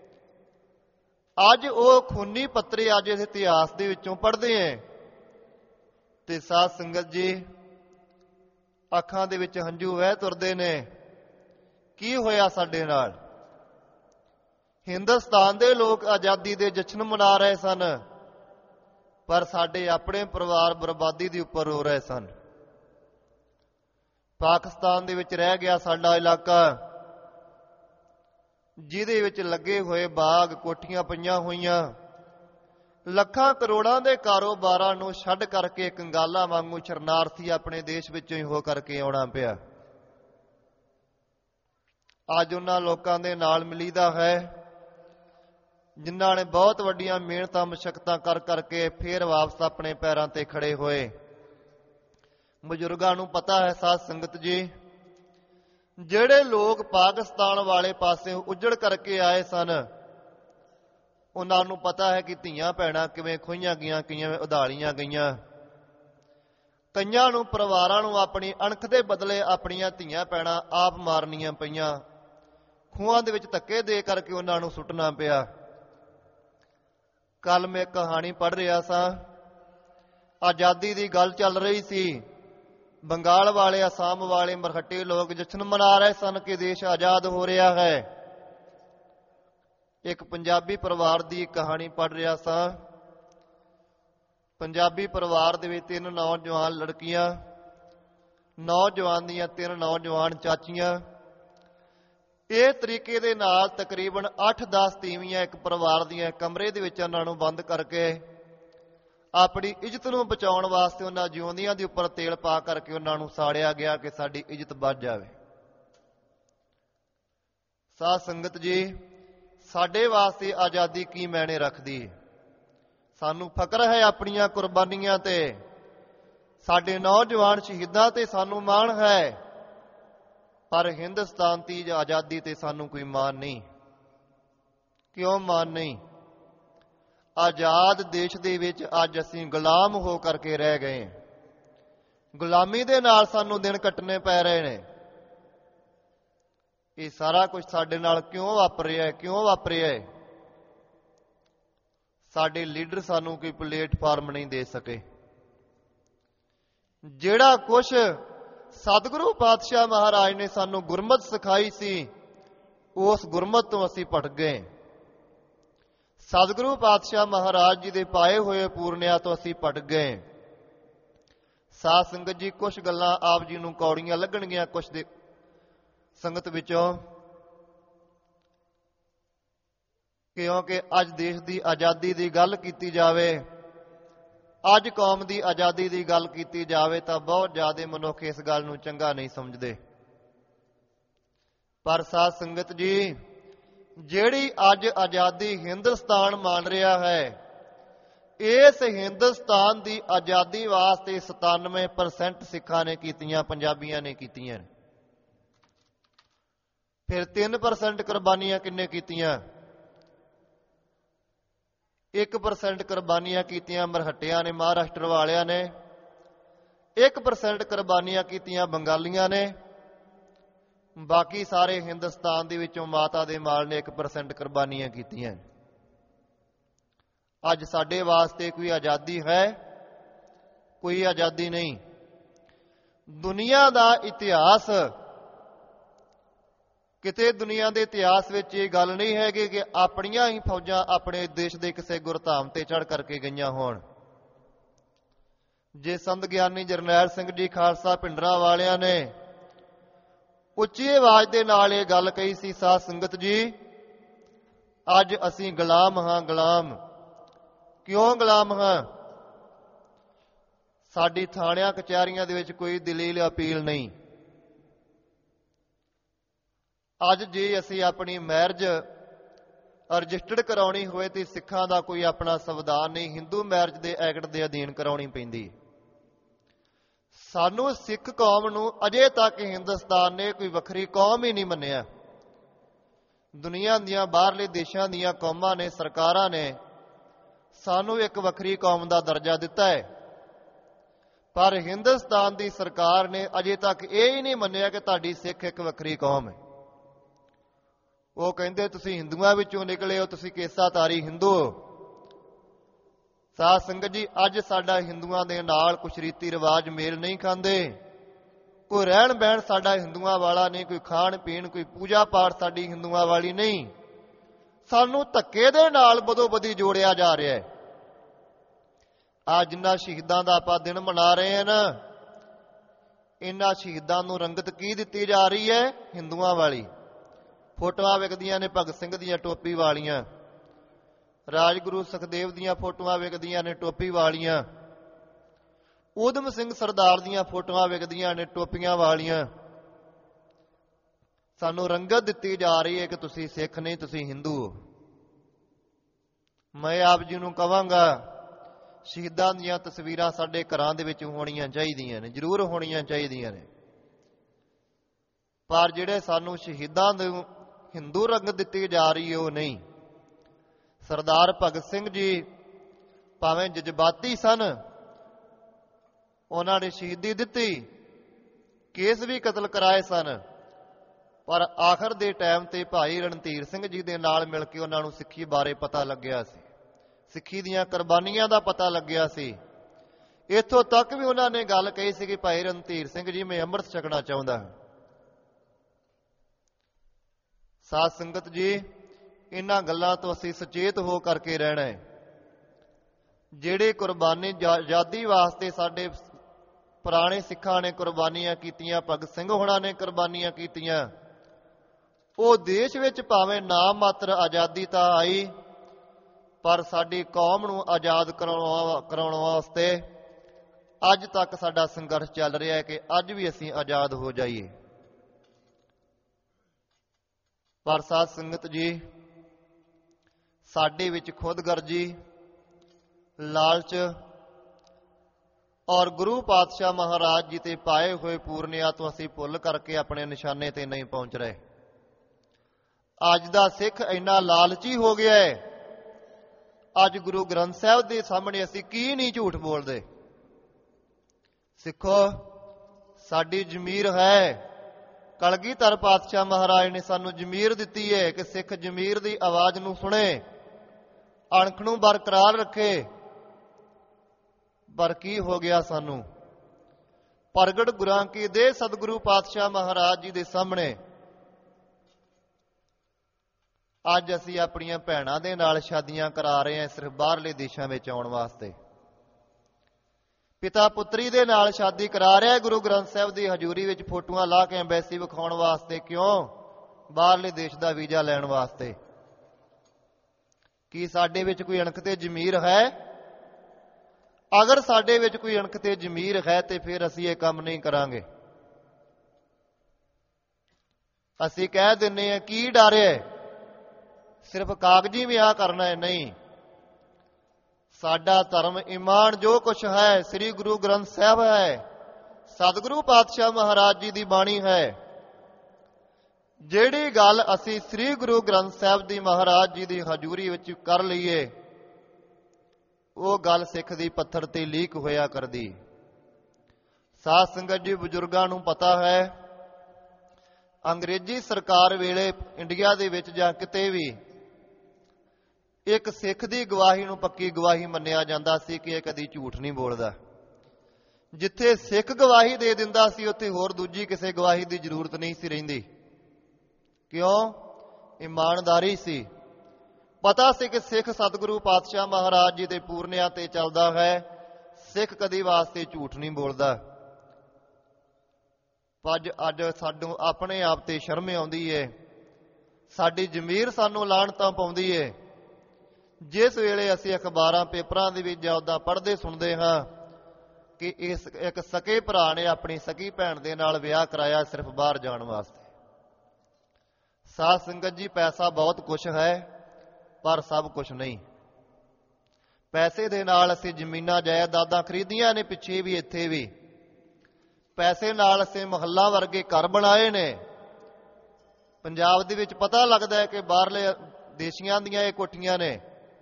ਅੱਜ ਉਹ ਖੂਨੀ ਪੱਤਰੇ ਅੱਜ ਇਸ ਇਤਿਹਾਸ ਦੇ ਵਿੱਚੋਂ ਪੜ੍ਹਦੇ ਆਂ ਤੇ ਸਾਧ ਸੰਗਤ ਜੀ, ਅੱਖਾਂ ਦੇ ਵਿੱਚ ਹੰਝੂ ਵਹਿ ਤੁਰਦੇ ਨੇ। ਕੀ ਹੋਇਆ ਸਾਡੇ ਨਾਲ? ਹਿੰਦੁਸਤਾਨ ਦੇ ਲੋਕ ਆਜ਼ਾਦੀ ਦੇ ਜਸ਼ਨ ਮਨਾ ਰਹੇ ਸਨ, ਪਰ ਸਾਡੇ ਆਪਣੇ ਪਰਿਵਾਰ ਬਰਬਾਦੀ ਦੇ ਉੱਪਰ ਰੋ ਰਹੇ ਸਨ। ਪਾਕਿਸਤਾਨ ਦੇ ਵਿੱਚ ਰਹਿ ਗਿਆ ਸਾਡਾ ਇਲਾਕਾ, ਜਿਹਦੇ ਵਿੱਚ ਲੱਗੇ ਹੋਏ ਬਾਗ, ਕੋਠੀਆਂ ਪਈਆਂ ਹੋਈਆਂ, ਲੱਖਾਂ ਕਰੋੜਾਂ ਦੇ ਕਾਰੋਬਾਰਾਂ ਨੂੰ ਛੱਡ ਕਰਕੇ ਕੰਗਾਲਾਂ ਵਾਂਗੂ ਸ਼ਰਨਾਰਥੀ ਆਪਣੇ ਦੇਸ਼ ਵਿੱਚੋਂ ਹੀ ਹੋ ਕਰਕੇ ਆਉਣਾ ਪਿਆ। ਅੱਜ ਉਹਨਾਂ ਲੋਕਾਂ ਦੇ ਨਾਲ ਮਿਲੀਦਾ ਹੈ ਜਿਨ੍ਹਾਂ ਨੇ ਬਹੁਤ ਵੱਡੀਆਂ ਮਿਹਨਤਾਂ ਮਸ਼ੱਕਤਾਂ ਕਰ ਕਰਕੇ ਫੇਰ ਵਾਪਸ ਆਪਣੇ ਪੈਰਾਂ ਤੇ ਖੜੇ ਹੋਏ। ਬਜ਼ੁਰਗਾਂ ਨੂੰ ਪਤਾ ਹੈ, ਸਾਧ ਸੰਗਤ ਜੀ, ਜਿਹੜੇ ਲੋਕ ਪਾਕਿਸਤਾਨ ਵਾਲੇ ਪਾਸੇ ਉੱਜੜ ਕਰਕੇ ਆਏ ਸਨ, ਉਹਨਾਂ ਨੂੰ ਪਤਾ ਹੈ ਕਿ ਧੀਆਂ ਭੈਣਾਂ ਕਿਵੇਂ ਖੋਹੀਆਂ ਗਈਆਂ, ਕਿਵੇਂ ਉਧਾਲੀਆਂ ਗਈਆਂ। ਕਈਆਂ ਨੂੰ, ਪਰਿਵਾਰਾਂ ਨੂੰ ਆਪਣੀ ਅਣਖ ਦੇ ਬਦਲੇ ਆਪਣੀਆਂ ਧੀਆਂ ਭੈਣਾਂ ਆਪ ਮਾਰਨੀਆਂ ਪਈਆਂ। ਖੂਹਾਂ ਦੇ ਵਿੱਚ ਧੱਕੇ ਦੇ ਕਰਕੇ ਉਹਨਾਂ ਨੂੰ ਸੁੱਟਣਾ ਪਿਆ। ਕੱਲ ਮੈਂ ਕਹਾਣੀ ਪੜ੍ਹ ਰਿਹਾ ਸਾਂ, ਆਜ਼ਾਦੀ ਦੀ ਗੱਲ ਚੱਲ ਰਹੀ ਸੀ। ਬੰਗਾਲ ਵਾਲੇ, ਅਸਾਮ ਵਾਲੇ, ਮਰਹੱਟੇ ਲੋਕ ਜਸ਼ਨ ਮਨਾ ਰਹੇ ਸਨ ਕਿ ਦੇਸ਼ ਆਜ਼ਾਦ ਹੋ ਰਿਹਾ ਹੈ। ਇੱਕ ਪੰਜਾਬੀ ਪਰਿਵਾਰ ਦੀ ਕਹਾਣੀ ਪੜ੍ਹ ਰਿਹਾ ਸਾਂ। ਪੰਜਾਬੀ ਪਰਿਵਾਰ ਦੇ ਵਿੱਚ 3 ਨੌਜਵਾਨ ਲੜਕੀਆਂ, ਨੌਜਵਾਨ ਦੀਆਂ 3 ਨੌਜਵਾਨ ਚਾਚੀਆਂ, ਇਸ ਤਰੀਕੇ ਦੇ ਨਾਲ ਤਕਰੀਬਨ 8-10 ਤੀਵੀਆਂ ਇੱਕ ਪਰਿਵਾਰ ਦੀਆਂ ਕਮਰੇ ਦੇ ਵਿੱਚ ਉਹਨਾਂ ਨੂੰ ਬੰਦ ਕਰਕੇ ਆਪਣੀ ਇੱਜ਼ਤ ਨੂੰ ਬਚਾਉਣ ਵਾਸਤੇ ਉਹਨਾਂ ਜਿਉਂਦਿਆਂ ਦੇ ਉੱਪਰ ਤੇਲ ਪਾ ਕਰਕੇ ਉਹਨਾਂ ਨੂੰ ਸਾੜਿਆ ਗਿਆ ਕਿ ਸਾਡੀ ਇੱਜ਼ਤ ਬਚ ਜਾਵੇ। ਸਾਧ ਸੰਗਤ ਜੀ, ਸਾਡੇ ਵਾਸਤੇ ਆਜ਼ਾਦੀ ਕੀ ਮਾਇਨੇ ਰੱਖਦੀ? ਸਾਨੂੰ ਫਕਰ ਹੈ ਆਪਣੀਆਂ ਕੁਰਬਾਨੀਆਂ ਤੇ, ਸਾਡੇ ਨੌਜਵਾਨ ਸ਼ਹੀਦਾਂ ਤੇ ਸਾਨੂੰ ਮਾਣ ਹੈ, ਪਰ ਹਿੰਦੁਸਤਾਨ ਦੀ ਆਜ਼ਾਦੀ ਤੇ ਸਾਨੂੰ ਕੋਈ ਮਾਣ ਨਹੀਂ। ਕਿਉਂ ਮਾਣ ਨਹੀਂ? ਆਜ਼ਾਦ ਦੇਸ਼ ਦੇ ਵਿੱਚ ਅੱਜ ਅਸੀਂ ਗੁਲਾਮ ਹੋ ਕਰਕੇ ਰਹਿ ਗਏ। ਗੁਲਾਮੀ ਦੇ ਨਾਲ ਸਾਨੂੰ ਦਿਨ ਕੱਟਣੇ ਪੈ ਰਹੇ ਨੇ। ਇਹ ਸਾਰਾ ਕੁਝ ਸਾਡੇ ਨਾਲ ਕਿਉਂ ਵਾਪਰਿਆ? ਕਿਉਂ ਵਾਪਰਿਆ? ਸਾਡੇ ਲੀਡਰ ਸਾਨੂੰ ਕੋਈ ਪਲੇਟਫਾਰਮ ਨਹੀਂ ਦੇ ਸਕੇ। ਜਿਹੜਾ ਕੁਝ ਸਤਿਗੁਰੂ ਪਾਤਸ਼ਾਹ ਮਹਾਰਾਜ ਨੇ ਸਾਨੂੰ ਗੁਰਮਤਿ ਸਿਖਾਈ ਸੀ, ਉਸ ਗੁਰਮਤਿ ਤੋਂ ਅਸੀਂ ਭਟਕ ਗਏ। ਸਤਿਗੁਰੂ ਪਾਤਸ਼ਾਹ ਮਹਾਰਾਜ ਜੀ ਦੇ ਪਾਏ ਹੋਏ ਪੂਰਨਿਆਂ ਤੋਂ ਅਸੀਂ ਭਟਕ ਗਏ। ਸਾਧ ਸੰਗਤ ਜੀ, ਕੁਝ ਗੱਲਾਂ ਆਪ ਜੀ ਨੂੰ ਕੌੜੀਆਂ ਲੱਗਣਗੀਆਂ ਕੁਝ ਦੇ ਸੰਗਤ ਵਿੱਚੋਂ, ਕਿਉਂਕਿ ਅੱਜ ਦੇਸ਼ ਦੀ ਆਜ਼ਾਦੀ ਦੀ ਗੱਲ ਕੀਤੀ ਜਾਵੇ, ਅੱਜ ਕੌਮ ਦੀ ਆਜ਼ਾਦੀ ਦੀ ਗੱਲ ਕੀਤੀ ਜਾਵੇ ਤਾਂ ਬਹੁਤ ਜ਼ਿਆਦਾ ਮਨੁੱਖ ਇਸ ਗੱਲ ਨੂੰ ਚੰਗਾ ਨਹੀਂ ਸਮਝਦੇ। ਪਰ ਸਾਧ ਸੰਗਤ ਜੀ, ਜਿਹੜੀ ਅੱਜ ਆਜ਼ਾਦੀ ਹਿੰਦੁਸਤਾਨ ਮੰਨ ਰਿਹਾ ਹੈ, ਇਸ ਹਿੰਦੁਸਤਾਨ ਦੀ ਆਜ਼ਾਦੀ ਵਾਸਤੇ 97% ਸਿੱਖਾਂ ਨੇ ਕੀਤੀਆਂ, ਪੰਜਾਬੀਆਂ ਨੇ ਕੀਤੀਆਂ। ਫਿਰ 3% ਕੁਰਬਾਨੀਆਂ ਕਿੰਨੇ ਕੀਤੀਆਂ? 1% ਕੁਰਬਾਨੀਆਂ ਕੀਤੀਆਂ ਮਰਹੱਟਿਆਂ ਨੇ, ਮਹਾਰਾਸ਼ਟਰ ਵਾਲਿਆਂ ਨੇ। 1% ਕੁਰਬਾਨੀਆਂ ਕੀਤੀਆਂ ਬੰਗਾਲੀਆਂ ਨੇ। ਬਾਕੀ ਸਾਰੇ ਹਿੰਦੁਸਤਾਨ ਦੇ ਵਿੱਚੋਂ ਮਾਤਾ ਦੇ ਮਾਲ ਨੇ 1% ਕੁਰਬਾਨੀਆਂ ਕੀਤੀਆਂ। ਅੱਜ ਸਾਡੇ ਵਾਸਤੇ ਕੋਈ ਆਜ਼ਾਦੀ ਹੈ? ਕੋਈ ਆਜ਼ਾਦੀ ਨਹੀਂ। ਦੁਨੀਆ ਦਾ ਇਤਿਹਾਸ, ਕਿਤੇ ਦੁਨੀਆ ਦੇ ਇਤਿਹਾਸ ਵਿੱਚ ਇਹ ਗੱਲ ਨਹੀਂ ਹੈਗੀ ਕਿ ਆਪਣੀਆਂ ਹੀ ਫੌਜਾਂ ਆਪਣੇ ਦੇਸ਼ ਦੇ ਕਿਸੇ ਗੁਰਧਾਮ ਤੇ ਚੜ੍ਹ ਕਰਕੇ ਗਈਆਂ ਹੋਣ। ਜੇ ਸੰਤ ਗਿਆਨੀ ਜਰਨੈਲ ਸਿੰਘ ਜੀ ਖਾਲਸਾ ਭਿੰਡਰਾਂ ਵਾਲਿਆਂ ਨੇ ਉੱਚੀ ਆਵਾਜ਼ ਦੇ ਨਾਲ ਇਹ ਗੱਲ ਕਹੀ ਸੀ, ਸਾਧ ਸੰਗਤ ਜੀ, ਅੱਜ ਅਸੀਂ ਗੁਲਾਮ ਹਾਂ। ਗੁਲਾਮ ਕਿਉਂ ਗੁਲਾਮ ਹਾਂ? ਸਾਡੀ ਥਾਣਿਆਂ ਕਚਹਿਰੀਆਂ ਦੇ ਵਿੱਚ ਕੋਈ ਦਲੀਲ ਅਪੀਲ ਨਹੀਂ। ਅੱਜ ਜੇ ਅਸੀਂ ਆਪਣੀ ਮੈਰਿਜ ਰਜਿਸਟਰਡ ਕਰਾਉਣੀ ਹੋਵੇ ਤੇ ਸਿੱਖਾਂ ਦਾ ਕੋਈ ਆਪਣਾ ਸੰਵਿਧਾਨ ਨਹੀਂ, ਹਿੰਦੂ ਮੈਰਿਜ ਦੇ ਐਕਟ ਦੇ ਅਧੀਨ ਕਰਾਉਣੀ ਪੈਂਦੀ। ਸਾਨੂੰ ਸਿੱਖ ਕੌਮ ਨੂੰ ਅਜੇ ਤੱਕ ਹਿੰਦੁਸਤਾਨ ਨੇ ਕੋਈ ਵੱਖਰੀ ਕੌਮ ਹੀ ਨਹੀਂ ਮੰਨਿਆ। ਦੁਨੀਆ ਦੀਆਂ ਬਾਹਰਲੇ ਦੇਸ਼ਾਂ ਦੀਆਂ ਕੌਮਾਂ ਨੇ, ਸਰਕਾਰਾਂ ਨੇ ਸਾਨੂੰ ਇੱਕ ਵੱਖਰੀ ਕੌਮ ਦਾ ਦਰਜਾ ਦਿੱਤਾ ਹੈ, ਪਰ ਹਿੰਦੁਸਤਾਨ ਦੀ ਸਰਕਾਰ ਨੇ ਅਜੇ ਤੱਕ ਇਹ ਹੀ ਨਹੀਂ ਮੰਨਿਆ ਕਿ ਤੁਹਾਡੀ ਸਿੱਖ ਇੱਕ ਵੱਖਰੀ ਕੌਮ ਹੈ। ਉਹ ਕਹਿੰਦੇ ਤੁਸੀਂ ਹਿੰਦੂਆਂ ਵਿੱਚੋਂ ਨਿਕਲੇ ਹੋ, ਤੁਸੀਂ ਕੇਸਾਧਾਰੀ ਹਿੰਦੂ ਹੋ। ਸਾਧ ਸੰਗਤ ਜੀ, ਅੱਜ ਸਾਡਾ ਹਿੰਦੂਆਂ ਦੇ ਨਾਲ ਕੁਛ ਰੀਤੀ ਰਿਵਾਜ ਮੇਲ ਨਹੀਂ ਖਾਂਦੇ। ਕੋਈ ਰਹਿਣ ਬਹਿਣ ਸਾਡਾ ਹਿੰਦੂਆਂ ਵਾਲਾ ਨਹੀਂ, ਕੋਈ ਖਾਣ ਪੀਣ, ਕੋਈ ਪੂਜਾ ਪਾਠ ਸਾਡੀ ਹਿੰਦੂਆਂ ਵਾਲੀ ਨਹੀਂ। ਸਾਨੂੰ ਧੱਕੇ ਦੇ ਨਾਲ ਬਦੋ ਬਦੀ ਜੋੜਿਆ ਜਾ ਰਿਹਾ ਹੈ। ਆ ਜਿੰਨਾ ਸ਼ਹੀਦਾਂ ਦਾ ਆਪਾਂ ਦਿਨ ਮਨਾ ਰਹੇ ਹਾਂ ਨਾ, ਇਹਨਾਂ ਸ਼ਹੀਦਾਂ ਨੂੰ ਰੰਗਤ ਕੀ ਦਿੱਤੀ ਜਾ ਰਹੀ ਹੈ? ਹਿੰਦੂਆਂ ਵਾਲੀ। ਫੋਟੋਆਂ ਵਿਕਦੀਆਂ ਨੇ ਭਗਤ ਸਿੰਘ ਦੀਆਂ ਟੋਪੀ ਵਾਲੀਆਂ, ਰਾਜਗੁਰੂ ਸੁਖਦੇਵ ਦੀਆਂ ਫੋਟੋਆਂ ਵਿਕਦੀਆਂ ਨੇ ਟੋਪੀ ਵਾਲੀਆਂ, ਊਧਮ ਸਿੰਘ ਸਰਦਾਰ ਦੀਆਂ ਫੋਟੋਆਂ ਵਿਕਦੀਆਂ ਨੇ ਟੋਪੀਆਂ ਵਾਲੀਆਂ। ਸਾਨੂੰ ਰੰਗਤ ਦਿੱਤੀ ਜਾ ਰਹੀ ਹੈ ਕਿ ਤੁਸੀਂ ਸਿੱਖ ਨਹੀਂ, ਤੁਸੀਂ ਹਿੰਦੂ ਹੋ। ਮੈਂ ਆਪ ਜੀ ਨੂੰ ਕਹਾਂਗਾ, ਸ਼ਹੀਦਾਂ ਦੀਆਂ ਤਸਵੀਰਾਂ ਸਾਡੇ ਘਰਾਂ ਦੇ ਵਿੱਚ ਹੋਣੀਆਂ ਚਾਹੀਦੀਆਂ ਨੇ, ਜ਼ਰੂਰ ਹੋਣੀਆਂ ਚਾਹੀਦੀਆਂ ਨੇ, ਪਰ ਜਿਹੜੇ ਸਾਨੂੰ ਸ਼ਹੀਦਾਂ ਨੂੰ ਹਿੰਦੂ ਰੰਗਤ ਦਿੱਤੀ ਜਾ ਰਹੀ ਹੈ ਉਹ ਨਹੀਂ। ਸਰਦਾਰ ਭਗਤ ਸਿੰਘ ਜੀ ਭਾਵੇਂ ਜਜ਼ਬਾਤੀ ਸਨ, ਉਹਨਾਂ ਨੇ ਸ਼ਹੀਦੀ ਦਿੱਤੀ, ਕੇਸ ਵੀ ਕਤਲ ਕਰਾਏ ਸਨ, ਪਰ ਆਖਰ ਦੇ ਟਾਈਮ ਤੇ ਭਾਈ ਰਣਧੀਰ ਸਿੰਘ ਜੀ ਦੇ ਨਾਲ ਮਿਲ ਕੇ ਉਹਨਾਂ ਨੂੰ ਸਿੱਖੀ ਬਾਰੇ ਪਤਾ ਲੱਗਿਆ ਸੀ, ਸਿੱਖੀ ਦੀਆਂ ਕੁਰਬਾਨੀਆਂ ਦਾ ਪਤਾ ਲੱਗਿਆ ਸੀ। ਇੱਥੋਂ ਤੱਕ ਵੀ ਉਹਨਾਂ ਨੇ ਗੱਲ ਕਹੀ ਸੀ ਕਿ ਭਾਈ ਰਣਧੀਰ ਸਿੰਘ ਜੀ, ਮੈਂ ਅੰਮ੍ਰਿਤ ਛਕਣਾ ਚਾਹੁੰਦਾ ਹਾਂ। ਸਾਧ ਸੰਗਤ ਜੀ, ਇਹਨਾਂ ਗੱਲਾਂ ਤੋਂ ਅਸੀਂ ਸੁਚੇਤ ਹੋ ਕਰਕੇ ਰਹਿਣਾ ਹੈ। ਜਿਹੜੇ ਕੁਰਬਾਨੀ ਆਜ਼ਾਦੀ ਵਾਸਤੇ ਸਾਡੇ ਪੁਰਾਣੇ ਸਿੱਖਾਂ ਨੇ ਕੁਰਬਾਨੀਆਂ ਕੀਤੀਆਂ, ਭਗਤ ਸਿੰਘ ਹੋਣਾ ਨੇ ਕੁਰਬਾਨੀਆਂ ਕੀਤੀਆਂ, ਉਹ ਦੇਸ਼ ਵਿੱਚ ਭਾਵੇਂ ਨਾਮ ਮਾਤਰ ਆਜ਼ਾਦੀ ਤਾਂ ਆਈ, ਪਰ ਸਾਡੀ ਕੌਮ ਨੂੰ ਆਜ਼ਾਦ ਕਰਾਉਣ ਵਾਸਤੇ ਅੱਜ ਤੱਕ ਸਾਡਾ ਸੰਘਰਸ਼ ਚੱਲ ਰਿਹਾ ਹੈ ਕਿ ਅੱਜ ਵੀ ਅਸੀਂ ਆਜ਼ਾਦ ਹੋ ਜਾਈਏ। ਪਰ ਸਾਧ ਸੰਗਤ ਜੀ, ਸਾਡੇ ਵਿੱਚ ਖੁਦਗਰਜੀ, ਲਾਲਚ ਔਰ ਗੁਰੂ ਪਾਤਸ਼ਾਹ ਮਹਾਰਾਜ ਜੀ ਤੇ ਪਾਏ ਹੋਏ ਪੂਰਨਿਆਂ ਤੋਂ ਅਸੀਂ ਭੁੱਲ ਕਰਕੇ ਆਪਣੇ ਨਿਸ਼ਾਨੇ ਤੇ ਨਹੀਂ ਪਹੁੰਚ ਰਹੇ। ਅੱਜ ਦਾ ਸਿੱਖ ਇੰਨਾ ਲਾਲਚੀ ਹੋ ਗਿਆ ਹੈ, ਅੱਜ ਗੁਰੂ ਗ੍ਰੰਥ ਸਾਹਿਬ ਦੇ ਸਾਹਮਣੇ ਅਸੀਂ ਕੀ ਨਹੀਂ ਝੂਠ ਬੋਲਦੇ। ਸਿੱਖੋ, ਸਾਡੀ ਜ਼ਮੀਰ ਹੈ। ਕਲਗੀਧਰ ਪਾਤਸ਼ਾਹ ਮਹਾਰਾਜ ਨੇ ਸਾਨੂੰ ਜ਼ਮੀਰ ਦਿੱਤੀ ਹੈ ਕਿ ਸਿੱਖ ਜ਼ਮੀਰ ਦੀ ਆਵਾਜ਼ ਨੂੰ ਸੁਣੇ, ਅਣਖ ਨੂੰ ਬਰਕਰਾਰ ਰੱਖੇ। ਪਰ ਕੀ ਹੋ ਗਿਆ ਸਾਨੂੰ? ਪ੍ਰਗਟ ਗੁਰਾਂ ਕੀ ਦੇ ਸਤਿਗੁਰੂ ਪਾਤਸ਼ਾਹ ਮਹਾਰਾਜ ਜੀ ਦੇ ਸਾਹਮਣੇ ਅੱਜ ਅਸੀਂ ਆਪਣੀਆਂ ਭੈਣਾਂ ਦੇ ਨਾਲ ਸ਼ਾਦੀਆਂ ਕਰਾ ਰਹੇ ਹਾਂ ਸਿਰਫ ਬਾਹਰਲੇ ਦੇਸ਼ਾਂ ਵਿੱਚ ਆਉਣ ਵਾਸਤੇ। ਪਿਤਾ ਪੁੱਤਰੀ ਦੇ ਨਾਲ ਸ਼ਾਦੀ ਕਰਾ ਰਿਹਾ ਗੁਰੂ ਗ੍ਰੰਥ ਸਾਹਿਬ ਦੀ ਹਜ਼ੂਰੀ ਵਿੱਚ, ਫੋਟੋਆਂ ਲਾ ਕੇ ਐਮਬੈਸੀ ਵਿਖਾਉਣ ਵਾਸਤੇ। ਕਿਉਂ? ਬਾਹਰਲੇ ਦੇਸ਼ ਦਾ ਵੀਜ਼ਾ ਲੈਣ ਵਾਸਤੇ। ਕੀ ਸਾਡੇ ਵਿੱਚ ਕੋਈ ਅਣਖ ਤੇ ਜ਼ਮੀਰ ਹੈ? ਅਗਰ ਸਾਡੇ ਵਿੱਚ ਕੋਈ ਅਣਖ ਤੇ ਜ਼ਮੀਰ ਹੈ ਤੇ ਫਿਰ ਅਸੀਂ ਇਹ ਕੰਮ ਨਹੀਂ ਕਰਾਂਗੇ। ਅਸੀਂ ਕਹਿ ਦਿੰਨੇ ਆ ਕੀ ਡਰ ਹੈ, ਸਿਰਫ ਕਾਗਜ਼ੀ ਵਿਆਹ ਕਰਨਾ ਹੈ। ਨਹੀਂ, ਸਾਡਾ ਧਰਮ ਈਮਾਨ ਜੋ ਕੁਛ ਹੈ ਸ੍ਰੀ ਗੁਰੂ ਗ੍ਰੰਥ ਸਾਹਿਬ ਹੈ, ਸਤਿਗੁਰੂ ਪਾਤਸ਼ਾਹ ਮਹਾਰਾਜ ਜੀ ਦੀ ਬਾਣੀ ਹੈ। ਜਿਹੜੀ ਗੱਲ ਅਸੀਂ ਸ੍ਰੀ ਗੁਰੂ ਗ੍ਰੰਥ ਸਾਹਿਬ ਦੀ ਮਹਾਰਾਜ ਜੀ ਦੀ ਹਜ਼ੂਰੀ ਵਿੱਚ ਕਰ ਲਈਏ, ਉਹ ਗੱਲ ਸਿੱਖ ਦੀ ਪੱਥਰ ਤੇ ਲੀਕ ਹੋਇਆ ਕਰਦੀ। ਸਾਧ ਸੰਗਤ ਜੀ, ਬਜ਼ੁਰਗਾਂ ਨੂੰ ਪਤਾ ਹੈ, ਅੰਗਰੇਜ਼ੀ ਸਰਕਾਰ ਵੇਲੇ ਇੰਡੀਆ ਦੇ ਵਿੱਚ ਜਾਂ ਕਿਤੇ ਵੀ ਇੱਕ ਸਿੱਖ ਦੀ ਗਵਾਹੀ ਨੂੰ ਪੱਕੀ ਗਵਾਹੀ ਮੰਨਿਆ ਜਾਂਦਾ ਸੀ ਕਿ ਇਹ ਕਦੀ ਝੂਠ ਨਹੀਂ ਬੋਲਦਾ। ਜਿੱਥੇ ਸਿੱਖ ਗਵਾਹੀ ਦੇ ਦਿੰਦਾ ਸੀ ਉੱਥੇ ਹੋਰ ਦੂਜੀ ਕਿਸੇ ਗਵਾਹੀ ਦੀ ਜ਼ਰੂਰਤ ਨਹੀਂ ਸੀ ਰਹਿੰਦੀ। ਕਿਉਂ? ਇਮਾਨਦਾਰੀ ਸੀ। ਪਤਾ ਸੀ ਕਿ ਸਿੱਖ ਸਤਿਗੁਰੂ ਪਾਤਸ਼ਾਹ ਮਹਾਰਾਜ ਜੀ ਦੇ ਪੂਰਨਿਆਂ ਤੇ ਚੱਲਦਾ ਹੈ, ਸਿੱਖ ਕਦੀ ਵਾਸਤੇ ਝੂਠ ਨਹੀਂ ਬੋਲਦਾ। ਅੱਜ ਸਾਨੂੰ ਆਪਣੇ ਆਪ ਤੇ ਸ਼ਰਮ ਆਉਂਦੀ ਏ, ਸਾਡੀ ਜ਼ਮੀਰ ਸਾਨੂੰ ਲਾਹਣਤਾਂ ਪਾਉਂਦੀ ਏ ਜਿਸ ਵੇਲੇ ਅਸੀਂ ਅਖਬਾਰਾਂ ਪੇਪਰਾਂ ਦੇ ਵਿੱਚ ਜਾਂ ਉੱਦਾਂ ਪੜ੍ਹਦੇ ਸੁਣਦੇ ਹਾਂ ਕਿ ਇਸ ਇੱਕ ਸਕੇ ਭਰਾ ਨੇ ਆਪਣੀ ਸਕੀ ਭੈਣ ਦੇ ਨਾਲ ਵਿਆਹ ਕਰਾਇਆ ਸਿਰਫ ਬਾਹਰ ਜਾਣ ਵਾਸਤੇ। ਸਾਧ ਸੰਗਤ ਜੀ, ਪੈਸਾ ਬਹੁਤ ਕੁਛ ਹੈ ਪਰ ਸਭ ਕੁਛ ਨਹੀਂ। ਪੈਸੇ ਦੇ ਨਾਲ ਅਸੀਂ ਜ਼ਮੀਨਾਂ ਜਾਇਦਾਦਾਂ ਖਰੀਦੀਆਂ ਨੇ, ਪਿੱਛੇ ਵੀ ਇੱਥੇ ਵੀ। ਪੈਸੇ ਨਾਲ ਅਸੀਂ ਮੁਹੱਲਾ ਵਰਗੇ ਘਰ ਬਣਾਏ ਨੇ। ਪੰਜਾਬ ਦੇ ਵਿੱਚ ਪਤਾ ਲੱਗਦਾ ਹੈ ਕਿ ਬਾਹਰਲੇ ਦੇਸ਼ੀਆਂ ਦੀਆਂ ਇਹ ਕੋਠੀਆਂ ਨੇ।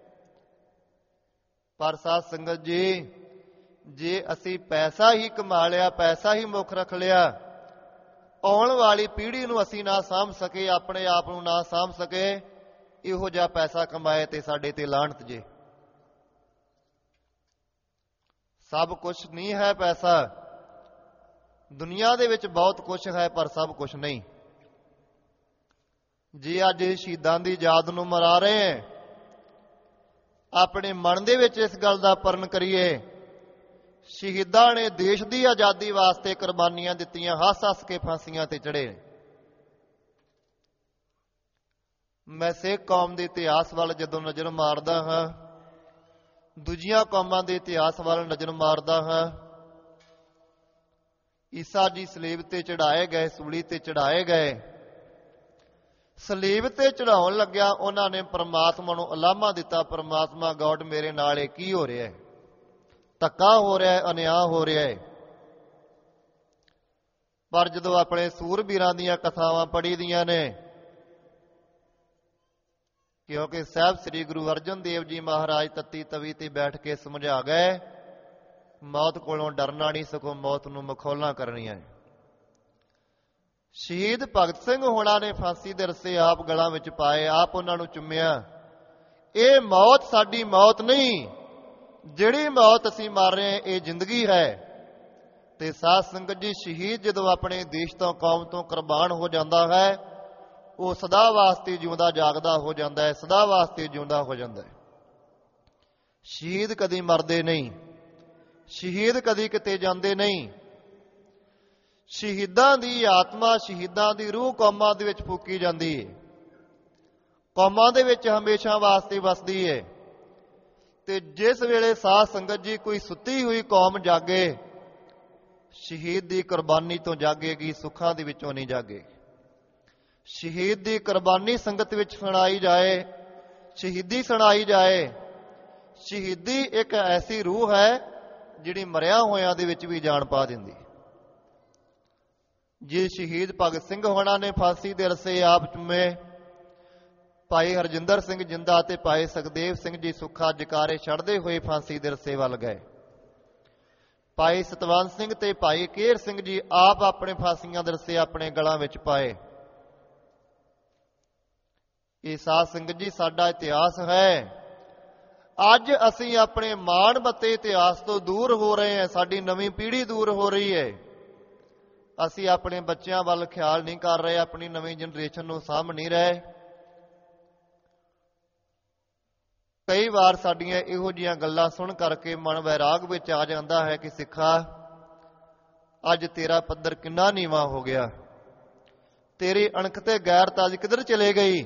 ਪਰ ਸਾਧ ਸੰਗਤ ਜੀ, ਜੇ ਅਸੀਂ ਪੈਸਾ ਹੀ ਕਮਾ ਲਿਆ, ਪੈਸਾ ਹੀ ਮੁੱਖ ਰੱਖ ਲਿਆ, ਆਉਣ ਵਾਲੀ ਪੀੜ੍ਹੀ ਨੂੰ ਅਸੀਂ ਨਾ ਸਾਂਭ ਸਕੇ, ਆਪਣੇ ਆਪ ਨੂੰ ਨਾ ਸਾਂਭ ਸਕੇ, ਇਹੋ ਜਿਹਾ ਪੈਸਾ ਕਮਾਏ ਤੇ ਸਾਡੇ ਤੇ ਲਾਹਣਤ ਜੇ। ਸਭ ਕੁਝ ਨਹੀਂ ਹੈ ਪੈਸਾ। ਦੁਨੀਆ ਦੇ ਵਿੱਚ ਬਹੁਤ ਕੁਝ ਹੈ ਪਰ ਸਭ ਕੁਝ ਨਹੀਂ। ਜੇ ਅੱਜ ਸ਼ਹੀਦਾਂ ਦੀ ਯਾਦ ਨੂੰ ਮਨਾ ਰਹੇ ਹਾਂ, ਆਪਣੇ ਮਨ ਦੇ ਵਿੱਚ ਇਸ ਗੱਲ ਦਾ ਪਰਨ ਕਰੀਏ, ਸ਼ਹੀਦਾਂ ਨੇ ਦੇਸ਼ ਦੀ ਆਜ਼ਾਦੀ ਵਾਸਤੇ ਕੁਰਬਾਨੀਆਂ ਦਿੱਤੀਆਂ, ਹੱਸ-ਹੱਸ ਕੇ ਫਾਂਸੀਆਂ ਤੇ ਚੜ੍ਹੇ। ਮੈਂ ਸਿੱਖ ਕੌਮ ਦੇ ਇਤਿਹਾਸ ਵੱਲ ਜਦੋਂ ਨਜ਼ਰ ਮਾਰਦਾ ਹਾਂ, ਦੂਜੀਆਂ ਕੌਮਾਂ ਦੇ ਇਤਿਹਾਸ ਵੱਲ ਨਜ਼ਰ ਮਾਰਦਾ ਹਾਂ, ਈਸਾ ਜੀ ਸਲੀਬ ਤੇ ਚੜ੍ਹਾਏ ਗਏ, ਸੂਲੀ ਤੇ ਚੜ੍ਹਾਏ ਗਏ। ਸਲੀਬ ਤੇ ਚੜ੍ਹਾਉਣ ਲੱਗਿਆ ਉਹਨਾਂ ਨੇ ਪਰਮਾਤਮਾ ਨੂੰ ਉਲਾਮਾ ਦਿੱਤਾ, ਪਰਮਾਤਮਾ ਗੋਡ ਮੇਰੇ ਨਾਲ ਇਹ ਕੀ ਹੋ ਰਿਹਾ ਹੈ? ਧੱਕਾ ਹੋ ਰਿਹਾ ਹੈ, ਅਨਿਆਂ ਹੋ ਰਿਹਾ ਹੈ। ਪਰ ਜਦੋਂ ਆਪਣੇ ਸੂਰਬੀਰਾਂ ਦੀਆਂ ਕਥਾਵਾਂ ਪੜ੍ਹੀ ਦੀਆਂ ਨੇ, ਕਿਉਂਕਿ ਸਾਹਿਬ ਸ੍ਰੀ ਗੁਰੂ ਅਰਜਨ ਦੇਵ ਜੀ ਮਹਾਰਾਜ ਤੱਤੀ ਤਵੀ ਤੇ ਬੈਠ ਕੇ ਸਮਝਾ ਗਏ, ਮੌਤ ਕੋਲੋਂ ਡਰਨਾ ਨਹੀਂ, ਸਗੋਂ ਮੌਤ ਨੂੰ ਮਖੌਲਾਂ ਕਰਨੀਆਂ। ਸ਼ਹੀਦ ਭਗਤ ਸਿੰਘ ਹੋਣਾ ਨੇ ਫਾਂਸੀ ਦੇ ਰੱਸੇ ਆਪ ਗਲਾਂ ਵਿੱਚ ਪਾਏ, ਆਪ ਉਹਨਾਂ ਨੂੰ ਚੁੰਮਿਆ। ਇਹ ਮੌਤ ਸਾਡੀ ਮੌਤ ਨਹੀਂ, ਜਿਹੜੀ ਮੌਤ ਅਸੀਂ ਮਰ ਰਹੇ ਹਾਂ ਇਹ ਜ਼ਿੰਦਗੀ ਹੈ। ਤੇ ਸਾਧ ਸੰਗਤ ਜੀ, ਸ਼ਹੀਦ ਜਦੋਂ ਆਪਣੇ ਦੇਸ਼ ਤੋਂ ਕੌਮ ਤੋਂ ਕੁਰਬਾਨ ਹੋ ਜਾਂਦਾ ਹੈ, ਉਹ ਸਦਾ ਵਾਸਤੇ ਜਿਉਂਦਾ ਜਾਗਦਾ ਹੋ ਜਾਂਦਾ ਹੈ, ਸਦਾ ਵਾਸਤੇ ਜਿਉਂਦਾ ਹੋ ਜਾਂਦਾ ਹੈ। ਸ਼ਹੀਦ ਕਦੀ ਮਰਦੇ ਨਹੀਂ, ਸ਼ਹੀਦ ਕਦੀ ਕਿਤੇ ਜਾਂਦੇ ਨਹੀਂ। ਸ਼ਹੀਦਾਂ ਦੀ ਆਤਮਾ, ਸ਼ਹੀਦਾਂ ਦੀ ਰੂਹ ਕੌਮਾਂ ਦੇ ਵਿੱਚ ਫੂਕੀ ਜਾਂਦੀ ਹੈ, ਕੌਮਾਂ ਦੇ ਵਿੱਚ ਹਮੇਸ਼ਾ ਵਾਸਤੇ ਵਸਦੀ ਹੈ। ਤੇ ਜਿਸ ਵੇਲੇ ਸਾਧ ਸੰਗਤ ਜੀ ਕੋਈ ਸੁੱਤੀ ਹੋਈ ਕੌਮ ਜਾਗੇ, ਸ਼ਹੀਦ ਦੀ ਕੁਰਬਾਨੀ ਤੋਂ ਜਾਗੇਗੀ, ਸੁੱਖਾਂ ਦੇ ਵਿੱਚੋਂ ਨਹੀਂ ਜਾਗੇ। ਸ਼ਹੀਦ ਦੀ ਕੁਰਬਾਨੀ ਸੰਗਤ ਵਿੱਚ ਸੁਣਾਈ ਜਾਏ, ਸ਼ਹੀਦੀ ਸੁਣਾਈ ਜਾਏ। ਸ਼ਹੀਦੀ ਇੱਕ ਐਸੀ ਰੂਹ ਹੈ ਜਿਹੜੀ ਮਰਿਆ ਹੋਇਆਂ ਦੇ ਵਿੱਚ ਵੀ ਜਾਨ ਪਾ ਦਿੰਦੀ। ਜੇ ਸ਼ਹੀਦ ਭਗਤ ਸਿੰਘ ਹੋਣਾ ਨੇ ਫਾਂਸੀ ਦੇ ਰੱਸੇ ਆਪ ਚੁੰਮੇ, ਭਾਈ ਹਰਜਿੰਦਰ ਸਿੰਘ ਜਿੰਦਾ ਤੇ ਭਾਈ ਸੁਖਦੇਵ ਸਿੰਘ ਜੀ ਸੁੱਖਾ ਜਕਾਰੇ ਛੱਡਦੇ ਹੋਏ ਫਾਂਸੀ ਦੇ ਰੱਸੇ ਵੱਲ ਗਏ। ਭਾਈ ਸਤਵੰਤ ਸਿੰਘ ਤੇ ਭਾਈ ਕੇਹਰ ਸਿੰਘ ਜੀ ਆਪ ਆਪਣੇ ਫਾਂਸੀਆਂ ਦੇ ਰੱਸੇ ਆਪਣੇ ਗਲਾਂ ਵਿੱਚ ਪਾਏ। ਇਹ ਸਾਧ ਸੰਗਤ ਜੀ ਸਾਡਾ ਇਤਿਹਾਸ ਹੈ। ਅੱਜ ਅਸੀਂ ਆਪਣੇ ਮਾਣ ਮੱਤੇ ਇਤਿਹਾਸ ਤੋਂ ਦੂਰ ਹੋ ਰਹੇ ਹਾਂ, ਸਾਡੀ ਨਵੀਂ ਪੀੜ੍ਹੀ ਦੂਰ ਹੋ ਰਹੀ ਹੈ। ਅਸੀਂ ਆਪਣੇ ਬੱਚਿਆਂ ਵੱਲ ਖਿਆਲ ਨਹੀਂ ਕਰ ਰਹੇ, ਆਪਣੀ ਨਵੀਂ ਜਨਰੇਸ਼ਨ ਨੂੰ ਸਾਂਭ ਨਹੀਂ ਰਹੇ। ਕਈ ਵਾਰ ਸਾਡੀਆਂ ਇਹੋ ਜਿਹੀਆਂ ਗੱਲਾਂ ਸੁਣ ਕਰਕੇ ਮਨ ਵੈਰਾਗ ਵਿੱਚ ਆ ਜਾਂਦਾ ਹੈ ਕਿ ਸਿੱਖਾ, ਅੱਜ ਤੇਰਾ ਪੱਧਰ ਕਿੰਨਾ ਨੀਵਾਂ ਹੋ ਗਿਆ, ਤੇਰੀ ਅਣਖ ਤੇ ਗੈਰਤ ਅੱਜ ਕਿੱਧਰ ਚਲੇ ਗਈ।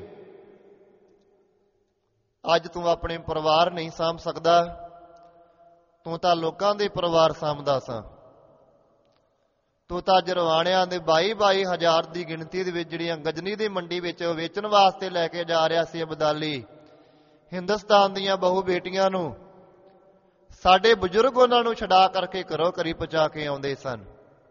ਅੱਜ ਤੂੰ ਆਪਣੇ ਪਰਿਵਾਰ ਨਹੀਂ ਸਾਂਭ ਸਕਦਾ, ਤੂੰ ਤਾਂ ਲੋਕਾਂ ਦੇ ਪਰਿਵਾਰ ਸਾਂਭਦਾ ਸਾਂ। ਤੂੰ ਤਾਂ ਜਰਵਾਣਿਆਂ ਦੇ 22-22 ਹਜ਼ਾਰ ਦੀ ਗਿਣਤੀ ਦੇ ਵਿੱਚ ਜਿਹੜੀਆਂ ਗਜਨੀ ਦੀ ਮੰਡੀ ਵਿੱਚ ਵੇਚਣ ਵਾਸਤੇ ਲੈ ਕੇ ਜਾ ਰਿਹਾ ਸੀ ਅਬਦਾਲੀ, ਹਿੰਦੁਸਤਾਨ ਦੀਆਂ ਬਹੁ ਬੇਟੀਆਂ ਨੂੰ, ਸਾਡੇ ਬਜ਼ੁਰਗ ਉਹਨਾਂ ਨੂੰ ਛਡਾ ਕਰਕੇ ਘਰੋਂ ਘਰੀ ਪਹੁੰਚਾ ਕੇ ਆਉਂਦੇ ਸਨ।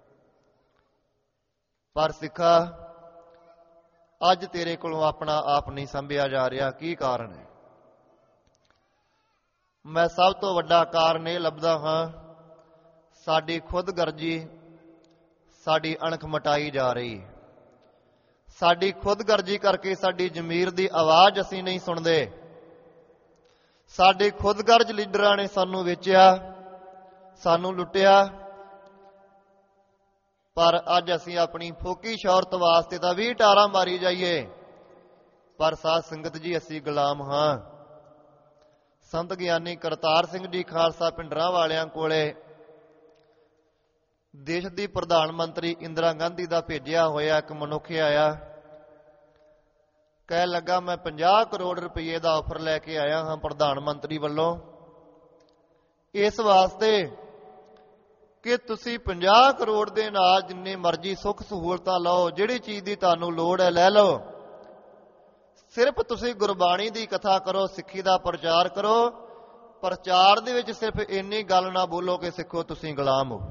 ਪਰ ਸਿੱਖਾ, ਅੱਜ ਤੇਰੇ ਕੋਲੋਂ ਆਪਣਾ ਆਪ ਨਹੀਂ ਸੰਭਿਆ ਜਾ ਰਿਹਾ, ਕੀ ਕਾਰਨ ਹੈ? ਮੈਂ ਸਭ ਤੋਂ ਵੱਡਾ ਕਾਰਨ ਇਹ ਲੱਭਦਾ ਹਾਂ, ਸਾਡੀ ਖੁਦਗਰਜੀ, ਸਾਡੀ ਅਣਖ ਮਟਾਈ ਜਾ ਰਹੀ। ਸਾਡੀ ਖੁਦਗਰਜੀ ਕਰਕੇ ਸਾਡੀ ਜ਼ਮੀਰ ਦੀ ਆਵਾਜ਼ ਅਸੀਂ ਨਹੀਂ ਸੁਣਦੇ। ਸਾਡੇ ਖੁਦਗਰਜ ਲੀਡਰਾਂ ਨੇ ਸਾਨੂੰ ਵੇਚਿਆ, ਸਾਨੂੰ ਲੁੱਟਿਆ। ਪਰ ਅੱਜ ਅਸੀਂ ਆਪਣੀ ਫੋਕੀ ਸ਼ੌਹਰਤ ਵਾਸਤੇ ਤਾਂ 20 ਟਾਰਾਂ ਮਾਰੀ ਜਾਈਏ, ਪਰ ਸਾਧ ਸੰਗਤ ਜੀ ਅਸੀਂ ਗੁਲਾਮ ਹਾਂ। ਸੰਤ ਗਿਆਨੀ ਕਰਤਾਰ ਸਿੰਘ ਜੀ ਖਾਲਸਾ ਪਿੰਡਰਾਂ ਵਾਲਿਆਂ ਕੋਲੇ ਦੇਸ਼ ਦੀ ਪ੍ਰਧਾਨ ਮੰਤਰੀ ਇੰਦਰਾ ਗਾਂਧੀ ਦਾ ਭੇਜਿਆ ਹੋਇਆ ਇੱਕ ਮਨੁੱਖ ਆਇਆ, ਕਹਿ ਲੱਗਾ ਮੈਂ 50 ਕਰੋੜ ਰੁਪਏ ਦਾ ਆਫਰ ਲੈ ਕੇ ਆਇਆ ਹਾਂ ਪ੍ਰਧਾਨ ਮੰਤਰੀ ਵੱਲੋਂ, ਇਸ ਵਾਸਤੇ ਕਿ ਤੁਸੀਂ 50 ਕਰੋੜ ਦੇ ਨਾਲ ਜਿੰਨੇ ਮਰਜ਼ੀ ਸੁੱਖ ਸਹੂਲਤਾਂ ਲਓ, ਜਿਹੜੀ ਚੀਜ਼ ਦੀ ਤੁਹਾਨੂੰ ਲੋੜ ਹੈ ਲੈ ਲਓ, ਸਿਰਫ ਤੁਸੀਂ ਗੁਰਬਾਣੀ ਦੀ ਕਥਾ ਕਰੋ, ਸਿੱਖੀ ਦਾ ਪ੍ਰਚਾਰ ਕਰੋ। ਪ੍ਰਚਾਰ ਦੇ ਵਿੱਚ ਸਿਰਫ ਇੰਨੀ ਗੱਲ ਨਾ ਬੋਲੋ ਕਿ ਸਿੱਖੋ ਤੁਸੀਂ ਗੁਲਾਮ ਹੋ।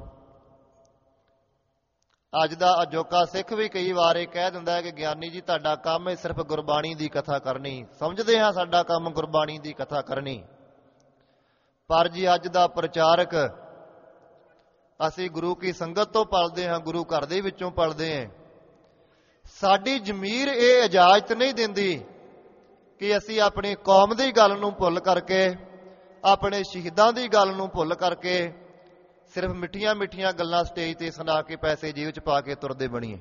ਅੱਜ ਦਾ ਅਜੋਕਾ ਸਿੱਖ ਵੀ ਕਈ ਵਾਰ ਇਹ ਕਹਿ ਦਿੰਦਾ ਹੈ ਕਿ ਗਿਆਨੀ ਜੀ ਤੁਹਾਡਾ ਕੰਮ ਹੈ ਸਿਰਫ ਗੁਰਬਾਣੀ ਦੀ ਕਥਾ ਕਰਨੀ। ਸਮਝਦੇ ਹਾਂ ਸਾਡਾ ਕੰਮ ਗੁਰਬਾਣੀ ਦੀ ਕਥਾ ਕਰਨੀ, ਪਰ ਜੀ ਅੱਜ ਦਾ ਪ੍ਰਚਾਰਕ ਅਸੀਂ ਗੁਰੂ ਕੀ ਸੰਗਤ ਤੋਂ ਪਲਦੇ ਹਾਂ, ਗੁਰੂ ਘਰ ਦੇ ਵਿੱਚੋਂ ਪਲਦੇ ਹਾਂ। ਸਾਡੀ ਜ਼ਮੀਰ ਇਹ ਇਜਾਜ਼ਤ ਨਹੀਂ ਦਿੰਦੀ ਕਿ ਅਸੀਂ ਆਪਣੀ ਕੌਮ ਦੀ ਗੱਲ ਨੂੰ ਭੁੱਲ ਕਰਕੇ, ਆਪਣੇ ਸ਼ਹੀਦਾਂ ਦੀ ਗੱਲ ਨੂੰ ਭੁੱਲ ਕਰਕੇ ਸਿਰਫ ਮਿੱਠੀਆਂ ਮਿੱਠੀਆਂ ਗੱਲਾਂ ਸਟੇਜ ਤੇ ਸੁਣਾ ਕੇ ਪੈਸੇ ਜੇਬ 'ਚ ਪਾ ਕੇ ਤੁਰਦੇ ਬਣੀਏ।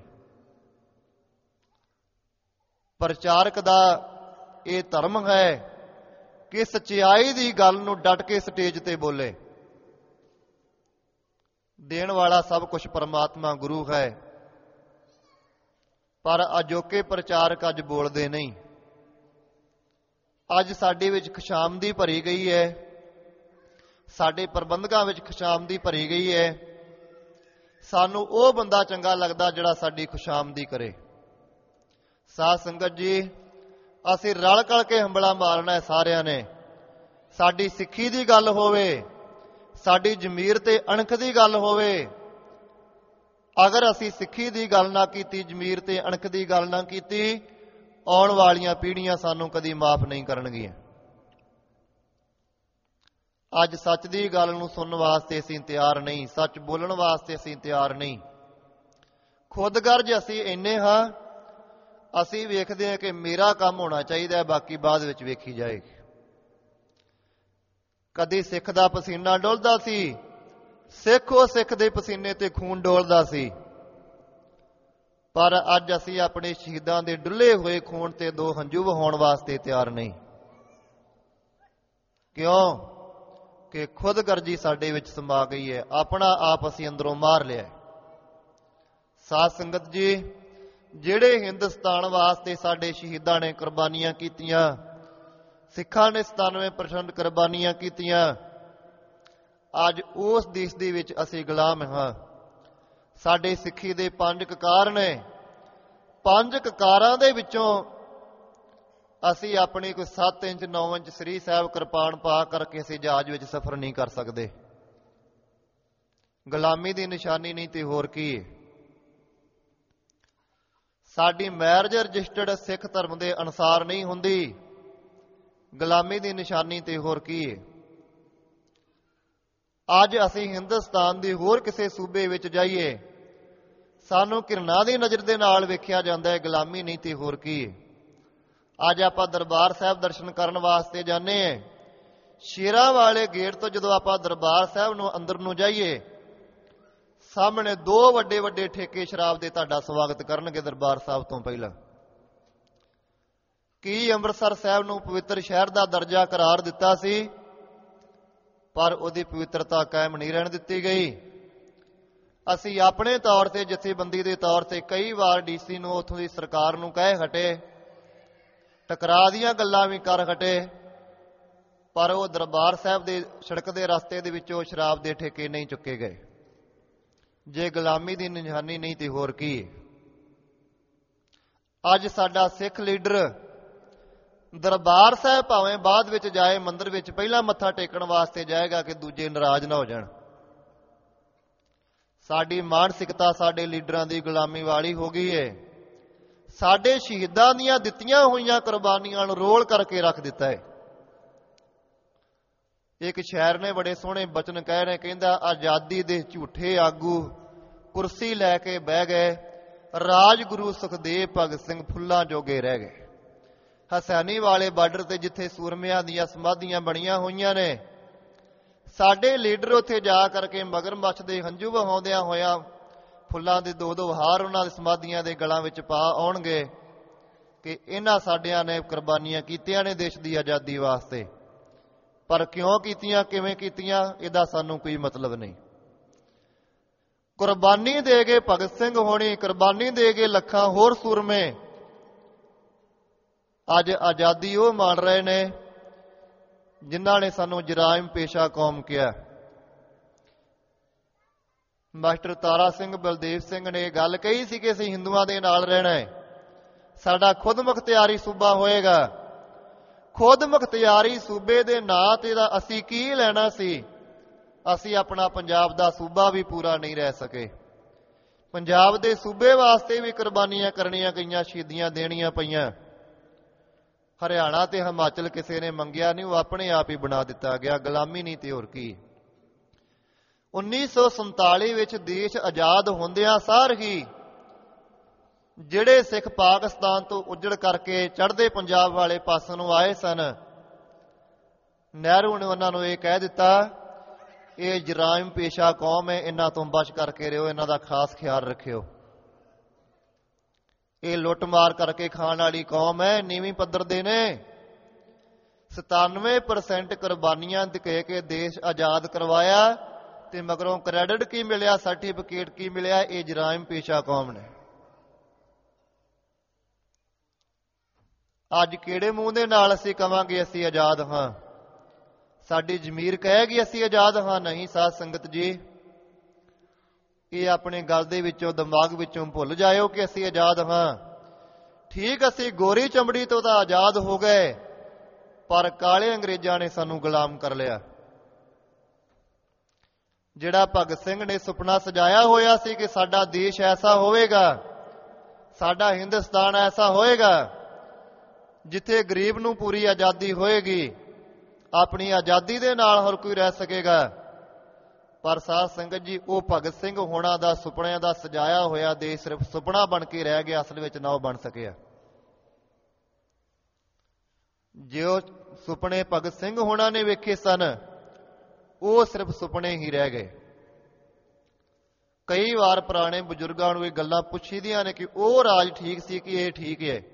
ਪ੍ਰਚਾਰਕ ਦਾ ਇਹ ਧਰਮ ਹੈ ਕਿ ਸੱਚਾਈ ਦੀ ਗੱਲ ਨੂੰ ਡਟ ਕੇ ਸਟੇਜ ਤੇ ਬੋਲੇ। ਦੇਣ ਵਾਲਾ ਸਭ ਕੁਝ ਪਰਮਾਤਮਾ ਗੁਰੂ ਹੈ, ਪਰ ਅਜੋਕੇ ਪ੍ਰਚਾਰਕ ਅੱਜ ਬੋਲਦੇ ਨਹੀਂ। ਅੱਜ ਸਾਡੇ ਵਿੱਚ ਖੁਸ਼ਾਮਦੀ ਭਰੀ ਗਈ ਹੈ, ਸਾਡੇ ਪ੍ਰਬੰਧਕਾਂ ਵਿੱਚ ਖੁਸ਼ਾਮਦੀ ਭਰੀ ਗਈ ਹੈ। ਸਾਨੂੰ ਉਹ ਬੰਦਾ ਚੰਗਾ ਲੱਗਦਾ ਜਿਹੜਾ ਸਾਡੀ ਖੁਸ਼ਾਮਦੀ ਕਰੇ। ਸਾਧ ਸੰਗਤ ਜੀ, ਅਸੀਂ ਰਲ ਕਲ ਕੇ ਹੰਬਲਾ ਮਾਰਨਾ ਹੈ ਸਾਰਿਆਂ ਨੇ। ਸਾਡੀ ਸਿੱਖੀ ਦੀ ਗੱਲ ਹੋਵੇ, ਸਾਡੀ ਜ਼ਮੀਰ ਤੇ ਅਣਖ ਦੀ ਗੱਲ ਹੋਵੇ। ਅਗਰ ਅਸੀਂ ਸਿੱਖੀ ਦੀ ਗੱਲ ਨਾ ਕੀਤੀ, ਜ਼ਮੀਰ ਤੇ ਅਣਖ ਦੀ ਗੱਲ ਨਾ ਕੀਤੀ, ਆਉਣ ਵਾਲੀਆਂ ਪੀੜ੍ਹੀਆਂ ਸਾਨੂੰ ਕਦੀ ਮਾਫ ਨਹੀਂ ਕਰਨਗੀਆਂ। ਅੱਜ ਸੱਚ ਦੀ ਗੱਲ ਨੂੰ ਸੁਣਨ ਵਾਸਤੇ ਅਸੀਂ ਤਿਆਰ ਨਹੀਂ, ਸੱਚ ਬੋਲਣ ਵਾਸਤੇ ਅਸੀਂ ਤਿਆਰ ਨਹੀਂ। ਖੁਦਗਰਜ ਅਸੀਂ ਇੰਨੇ ਹਾਂ, ਅਸੀਂ ਵੇਖਦੇ ਹਾਂ ਕਿ ਮੇਰਾ ਕੰਮ ਹੋਣਾ ਚਾਹੀਦਾ ਹੈ, ਬਾਕੀ ਬਾਅਦ ਵਿੱਚ ਵੇਖੀ ਜਾਏਗੀ। ਕਦੀ ਸਿੱਖ ਦਾ ਪਸੀਨਾ ਡੁੱਲਦਾ ਸੀ, ਸਿੱਖ ਉਹ ਸਿੱਖ ਦੇ ਪਸੀਨੇ ਤੇ ਖੂਨ ਡੋਲਦਾ ਸੀ, ਪਰ ਅੱਜ ਅਸੀਂ ਆਪਣੇ ਸ਼ਹੀਦਾਂ ਦੇ ਡੁੱਲੇ ਹੋਏ ਖੂਨ ਤੇ ਦੋ ਹੰਝੂ ਵਹਾਉਣ ਵਾਸਤੇ ਤਿਆਰ ਨਹੀਂ। ਕਿਉਂ? ਕਿ ਖੁਦਗਰਜੀ ਸਾਡੇ ਵਿੱਚ ਸਮਾ ਗਈ ਹੈ, ਆਪਣਾ ਆਪ ਅਸੀਂ ਅੰਦਰੋਂ ਮਾਰ ਲਿਆ। ਸਾਧ ਸੰਗਤ ਜੀ, ਜਿਹੜੇ ਹਿੰਦੁਸਤਾਨ ਵਾਸਤੇ ਸਾਡੇ ਸ਼ਹੀਦਾਂ ਨੇ ਕੁਰਬਾਨੀਆਂ ਕੀਤੀਆਂ, ਸਿੱਖਾਂ ਨੇ 97% ਕੁਰਬਾਨੀਆਂ ਕੀਤੀਆਂ, ਅੱਜ ਉਸ ਦੇਸ਼ ਦੇ ਵਿੱਚ ਅਸੀਂ ਗੁਲਾਮ ਹਾਂ। ਸਾਡੇ ਸਿੱਖੀ ਦੇ 5 ਕਕਾਰ ਨੇ, 5 ਕਕਾਰਾਂ ਦੇ ਵਿੱਚੋਂ ਅਸੀਂ ਆਪਣੀ ਕੋਈ 7 ਇੰਚ 9 ਇੰਚ ਸ੍ਰੀ ਸਾਹਿਬ ਕਿਰਪਾਨ ਪਾ ਕਰਕੇ ਅਸੀਂ ਜਹਾਜ਼ ਵਿੱਚ ਸਫ਼ਰ ਨਹੀਂ ਕਰ ਸਕਦੇ। ਗੁਲਾਮੀ ਦੀ ਨਿਸ਼ਾਨੀ ਨਹੀਂ ਤੇ ਹੋਰ ਕੀ ਹੈ। ਸਾਡੀ ਮੈਰਿਜ ਰਜਿਸਟਰਡ ਸਿੱਖ ਧਰਮ ਦੇ ਅਨੁਸਾਰ ਨਹੀਂ ਹੁੰਦੀ, ਗੁਲਾਮੀ ਦੀ ਨਿਸ਼ਾਨੀ ਤੇ ਹੋਰ ਕੀ ਹੈ। ਅੱਜ ਅਸੀਂ ਹਿੰਦੁਸਤਾਨ ਦੇ ਹੋਰ ਕਿਸੇ ਸੂਬੇ ਵਿੱਚ ਜਾਈਏ, ਸਾਨੂੰ ਘਿਰਣਾ ਦੀ ਨਜ਼ਰ ਦੇ ਨਾਲ ਵੇਖਿਆ ਜਾਂਦਾ ਹੈ, ਗੁਲਾਮੀ ਨਹੀਂ ਤੇ ਹੋਰ ਕੀ ਹੈ। ਅੱਜ ਆਪਾਂ ਦਰਬਾਰ ਸਾਹਿਬ ਦਰਸ਼ਨ ਕਰਨ ਵਾਸਤੇ ਜਾਂਦੇ ਹਾਂ, ਸ਼ੇਰਾਂ ਵਾਲੇ ਗੇਟ ਤੋਂ ਜਦੋਂ ਆਪਾਂ ਦਰਬਾਰ ਸਾਹਿਬ ਨੂੰ ਅੰਦਰ ਨੂੰ ਜਾਈਏ, ਸਾਹਮਣੇ 2 ਵੱਡੇ ਵੱਡੇ ਠੇਕੇ ਸ਼ਰਾਬ ਦੇ ਤੁਹਾਡਾ ਸਵਾਗਤ ਕਰਨਗੇ ਦਰਬਾਰ ਸਾਹਿਬ ਤੋਂ ਪਹਿਲਾਂ। ਕੀ ਅੰਮ੍ਰਿਤਸਰ ਸਾਹਿਬ ਨੂੰ ਪਵਿੱਤਰ ਸ਼ਹਿਰ ਦਾ ਦਰਜਾ ਕਰਾਰ ਦਿੱਤਾ ਸੀ, ਪਰ ਉਹਦੀ ਪਵਿੱਤਰਤਾ ਕਾਇਮ ਨਹੀਂ ਰਹਿਣ ਦਿੱਤੀ ਗਈ। ਅਸੀਂ ਆਪਣੇ ਤੌਰ ਤੇ, ਜਥੇਬੰਦੀ ਦੇ ਤੌਰ ਤੇ ਕਈ ਵਾਰ ਡੀਸੀ ਨੂੰ, ਉੱਥੋਂ ਦੀ ਸਰਕਾਰ ਨੂੰ ਕਹਿ ਹਟੇ, ਟਕਰਾਅ ਦੀਆਂ ਗੱਲਾਂ ਵੀ ਕਰ ਹਟੇ, ਪਰ ਉਹ ਦਰਬਾਰ ਸਾਹਿਬ ਦੇ ਸੜਕ ਦੇ ਰਸਤੇ ਦੇ ਵਿੱਚੋਂ ਸ਼ਰਾਬ ਦੇ ਠੇਕੇ ਨਹੀਂ ਚੁੱਕੇ ਗਏ। ਜੇ ਗੁਲਾਮੀ ਦੀ ਨਿਸ਼ਾਨੀ ਨਹੀਂ ਤੇ ਹੋਰ ਕੀ। ਅੱਜ ਸਾਡਾ ਸਿੱਖ ਲੀਡਰ ਦਰਬਾਰ ਸਾਹਿਬ ਭਾਵੇਂ ਬਾਅਦ ਵਿੱਚ ਜਾਏ, ਮੰਦਿਰ ਵਿੱਚ ਪਹਿਲਾਂ ਮੱਥਾ ਟੇਕਣ ਵਾਸਤੇ ਜਾਏਗਾ ਕਿ ਦੂਜੇ ਨਾਰਾਜ਼ ਨਾ ਹੋ ਜਾਣ। ਸਾਡੀ ਮਾਨਸਿਕਤਾ ਸਾਡੇ ਲੀਡਰਾਂ ਦੀ ਗੁਲਾਮੀ ਵਾਲੀ ਹੋ ਗਈ ਹੈ। ਸਾਡੇ ਸ਼ਹੀਦਾਂ ਦੀਆਂ ਦਿੱਤੀਆਂ ਹੋਈਆਂ ਕੁਰਬਾਨੀਆਂ ਨੂੰ ਰੋਲ ਕਰਕੇ ਰੱਖ ਦਿੱਤਾ ਹੈ। ਇੱਕ ਸ਼ਾਇਰ ਨੇ ਬੜੇ ਸੋਹਣੇ ਬਚਨ ਕਹੇ ਨੇ, ਕਹਿੰਦਾ ਆਜ਼ਾਦੀ ਦੇ ਝੂਠੇ ਆਗੂ ਕੁਰਸੀ ਲੈ ਕੇ ਬਹਿ ਗਏ, ਰਾਜਗੁਰੂ ਸੁਖਦੇਵ ਭਗਤ ਸਿੰਘ ਫੁੱਲਾਂ ਜੋਗੇ ਰਹਿ ਗਏ। ਹਸੈਨੀ ਵਾਲੇ ਬਾਰਡਰ ਤੇ ਜਿੱਥੇ ਸੂਰਮਿਆਂ ਦੀਆਂ ਸਮਾਧੀਆਂ ਬਣੀਆਂ ਹੋਈਆਂ ਨੇ, ਸਾਡੇ ਲੀਡਰ ਉੱਥੇ ਜਾ ਕਰਕੇ ਮਗਰਮੱਛ ਦੇ ਹੰਝੂ ਵਹਾਉਂਦਿਆਂ ਹੋਇਆ ਫੁੱਲਾਂ ਦੇ ਦੋ ਦੋ ਹਾਰ ਉਹਨਾਂ ਦੇ ਸਮਾਧੀਆਂ ਦੇ ਗਲਾਂ ਵਿੱਚ ਪਾ ਆਉਣਗੇ ਕਿ ਇਹਨਾਂ ਸਾਡਿਆਂ ਨੇ ਕੁਰਬਾਨੀਆਂ ਕੀਤੀਆਂ ਨੇ ਦੇਸ਼ ਦੀ ਆਜ਼ਾਦੀ ਵਾਸਤੇ। ਪਰ ਕਿਉਂ ਕੀਤੀਆਂ, ਕਿਵੇਂ ਕੀਤੀਆਂ, ਇਹਦਾ ਸਾਨੂੰ ਕੋਈ ਮਤਲਬ ਨਹੀਂ। ਕੁਰਬਾਨੀ ਦੇ ਗਏ ਭਗਤ ਸਿੰਘ ਹੋਣੀ, ਕੁਰਬਾਨੀ ਦੇ ਗਏ ਲੱਖਾਂ ਹੋਰ ਸੂਰਮੇ। ਅੱਜ ਆਜ਼ਾਦੀ ਉਹ ਮਾਣ ਰਹੇ ਨੇ ਜਿਨ੍ਹਾਂ ਨੇ ਸਾਨੂੰ ਜਰਾਇਮ ਪੇਸ਼ਾ ਕੌਮ ਕਿਹਾ। ਮਾਸਟਰ ਤਾਰਾ ਸਿੰਘ ਬਲਦੇਵ ਸਿੰਘ ਨੇ ਇਹ ਗੱਲ ਕਹੀ ਸੀ ਕਿ ਅਸੀਂ ਹਿੰਦੂਆਂ ਦੇ ਨਾਲ ਰਹਿਣਾ ਹੈ, ਸਾਡਾ ਖੁਦ ਮੁਖਤਿਆਰੀ ਸੂਬਾ ਹੋਏਗਾ। ਖੁਦ ਮੁਖਤਿਆਰੀ ਸੂਬੇ ਦੇ ਨਾਂ ਤੇ ਦਾ ਅਸੀਂ ਕੀ ਲੈਣਾ ਸੀ? ਅਸੀਂ ਆਪਣਾ ਪੰਜਾਬ ਦਾ ਸੂਬਾ ਵੀ ਪੂਰਾ ਨਹੀਂ ਰਹਿ ਸਕੇ। ਪੰਜਾਬ ਦੇ ਸੂਬੇ ਵਾਸਤੇ ਵੀ ਕੁਰਬਾਨੀਆਂ ਕਰਨੀਆਂ ਗਈਆਂ, ਸ਼ਹੀਦੀਆਂ ਦੇਣੀਆਂ ਪਈਆਂ। ਹਰਿਆਣਾ ਤੇ ਹਿਮਾਚਲ ਕਿਸੇ ਨੇ ਮੰਗਿਆ ਨਹੀਂ, ਉਹ ਆਪਣੇ ਆਪ ਹੀ ਬਣਾ ਦਿੱਤਾ ਗਿਆ, ਗੁਲਾਮੀ ਨਹੀਂ ਤੇ ਹੋਰ ਕੀ। 1947 ਵਿੱਚ ਦੇਸ਼ ਆਜ਼ਾਦ ਹੁੰਦਿਆਂ ਸਾਰ ਹੀ ਜਿਹੜੇ ਸਿੱਖ ਪਾਕਿਸਤਾਨ ਤੋਂ ਉੱਜੜ ਕਰਕੇ ਚੜ੍ਹਦੇ ਪੰਜਾਬ ਵਾਲੇ ਪਾਸੇ ਨੂੰ ਆਏ ਸਨ, ਨਹਿਰੂ ਨੇ ਉਹਨਾਂ ਨੂੰ ਇਹ ਕਹਿ ਦਿੱਤਾ, ਇਹ ਜਰਾਇਮ ਪੇਸ਼ਾ ਕੌਮ ਹੈ, ਇਹਨਾਂ ਤੋਂ ਬਚ ਕਰਕੇ ਰਹੋ, ਇਹਨਾਂ ਦਾ ਖਾਸ ਖਿਆਲ ਰੱਖਿਓ। ਇਹ ਲੁੱਟ ਮਾਰ ਕਰਕੇ ਖਾਣ ਵਾਲੀ ਕੌਮ ਹੈ, ਨੀਵੀਂ ਪੱਧਰ ਦੇ ਨੇ। 97% ਕੁਰਬਾਨੀਆਂ ਦੇ ਕੇ ਦੇਸ਼ ਆਜ਼ਾਦ ਕਰਵਾਇਆ ਤੇ ਮਗਰੋਂ ਕ੍ਰੈਡਿਟ ਕੀ ਮਿਲਿਆ, ਸਰਟੀਫਿਕੇਟ ਕੀ ਮਿਲਿਆ? ਇਹ ਜਰਾਇਮ ਪੇਸ਼ਾ ਕੌਮ ਨੇ। ਅੱਜ ਕਿਹੜੇ ਮੂੰਹ ਦੇ ਨਾਲ ਅਸੀਂ ਕਵਾਂਗੇ ਅਸੀਂ ਆਜ਼ਾਦ ਹਾਂ? ਸਾਡੀ ਜ਼ਮੀਰ ਕਹੇਗੀ ਅਸੀਂ ਆਜ਼ਾਦ ਹਾਂ? ਨਹੀਂ ਸਾਧ ਸੰਗਤ ਜੀ, ਇਹ ਆਪਣੇ ਗੱਲ ਦੇ ਵਿੱਚੋਂ, ਦਿਮਾਗ ਵਿੱਚੋਂ ਭੁੱਲ ਜਾਇਓ ਕਿ ਅਸੀਂ ਆਜ਼ਾਦ ਹਾਂ। ਠੀਕ, ਅਸੀਂ ਗੋਰੀ ਚਮੜੀ ਤੋਂ ਤਾਂ ਆਜ਼ਾਦ ਹੋ ਗਏ, ਪਰ ਕਾਲੇ ਅੰਗਰੇਜ਼ਾਂ ਨੇ ਸਾਨੂੰ ਗੁਲਾਮ ਕਰ ਲਿਆ। ਜਿਹੜਾ ਭਗਤ ਸਿੰਘ ਨੇ ਸੁਪਨਾ ਸਜਾਇਆ ਹੋਇਆ ਸੀ ਕਿ ਸਾਡਾ ਦੇਸ਼ ਐਸਾ ਹੋਵੇਗਾ, ਸਾਡਾ ਹਿੰਦੁਸਤਾਨ ਐਸਾ ਹੋਏਗਾ ਜਿੱਥੇ ਗਰੀਬ ਨੂੰ ਪੂਰੀ ਆਜ਼ਾਦੀ ਹੋਏਗੀ, ਆਪਣੀ ਆਜ਼ਾਦੀ ਦੇ ਨਾਲ ਹੋਰ ਕੋਈ ਰਹਿ ਸਕੇਗਾ। ਪਰ ਸਾਧ ਸੰਗਤ ਜੀ, ਉਹ ਭਗਤ ਸਿੰਘ ਹੋਣਾ ਦਾ ਸੁਪਨਿਆਂ ਦਾ ਸਜਾਇਆ ਹੋਇਆ ਦੇਸ਼ ਸਿਰਫ ਸੁਪਨਾ ਬਣ ਕੇ ਰਹਿ ਗਿਆ, ਅਸਲ ਵਿੱਚ ਨਾ ਉਹ ਬਣ ਸਕਿਆ। ਜੇ ਉਹ ਸੁਪਨੇ ਭਗਤ ਸਿੰਘ ਹੋਣਾ ਨੇ ਵੇਖੇ ਸਨ, ਉਹ ਸਿਰਫ ਸੁਪਨੇ ਹੀ ਰਹਿ ਗਏ। ਕਈ ਵਾਰ ਪੁਰਾਣੇ ਬਜ਼ੁਰਗਾਂ ਨੂੰ ਇਹ ਗੱਲਾਂ ਪੁੱਛੀਦੀਆਂ ਨੇ ਕਿ ਉਹ ਰਾਜ ਠੀਕ ਸੀ ਕਿ ਇਹ ਠੀਕ ਹੈ,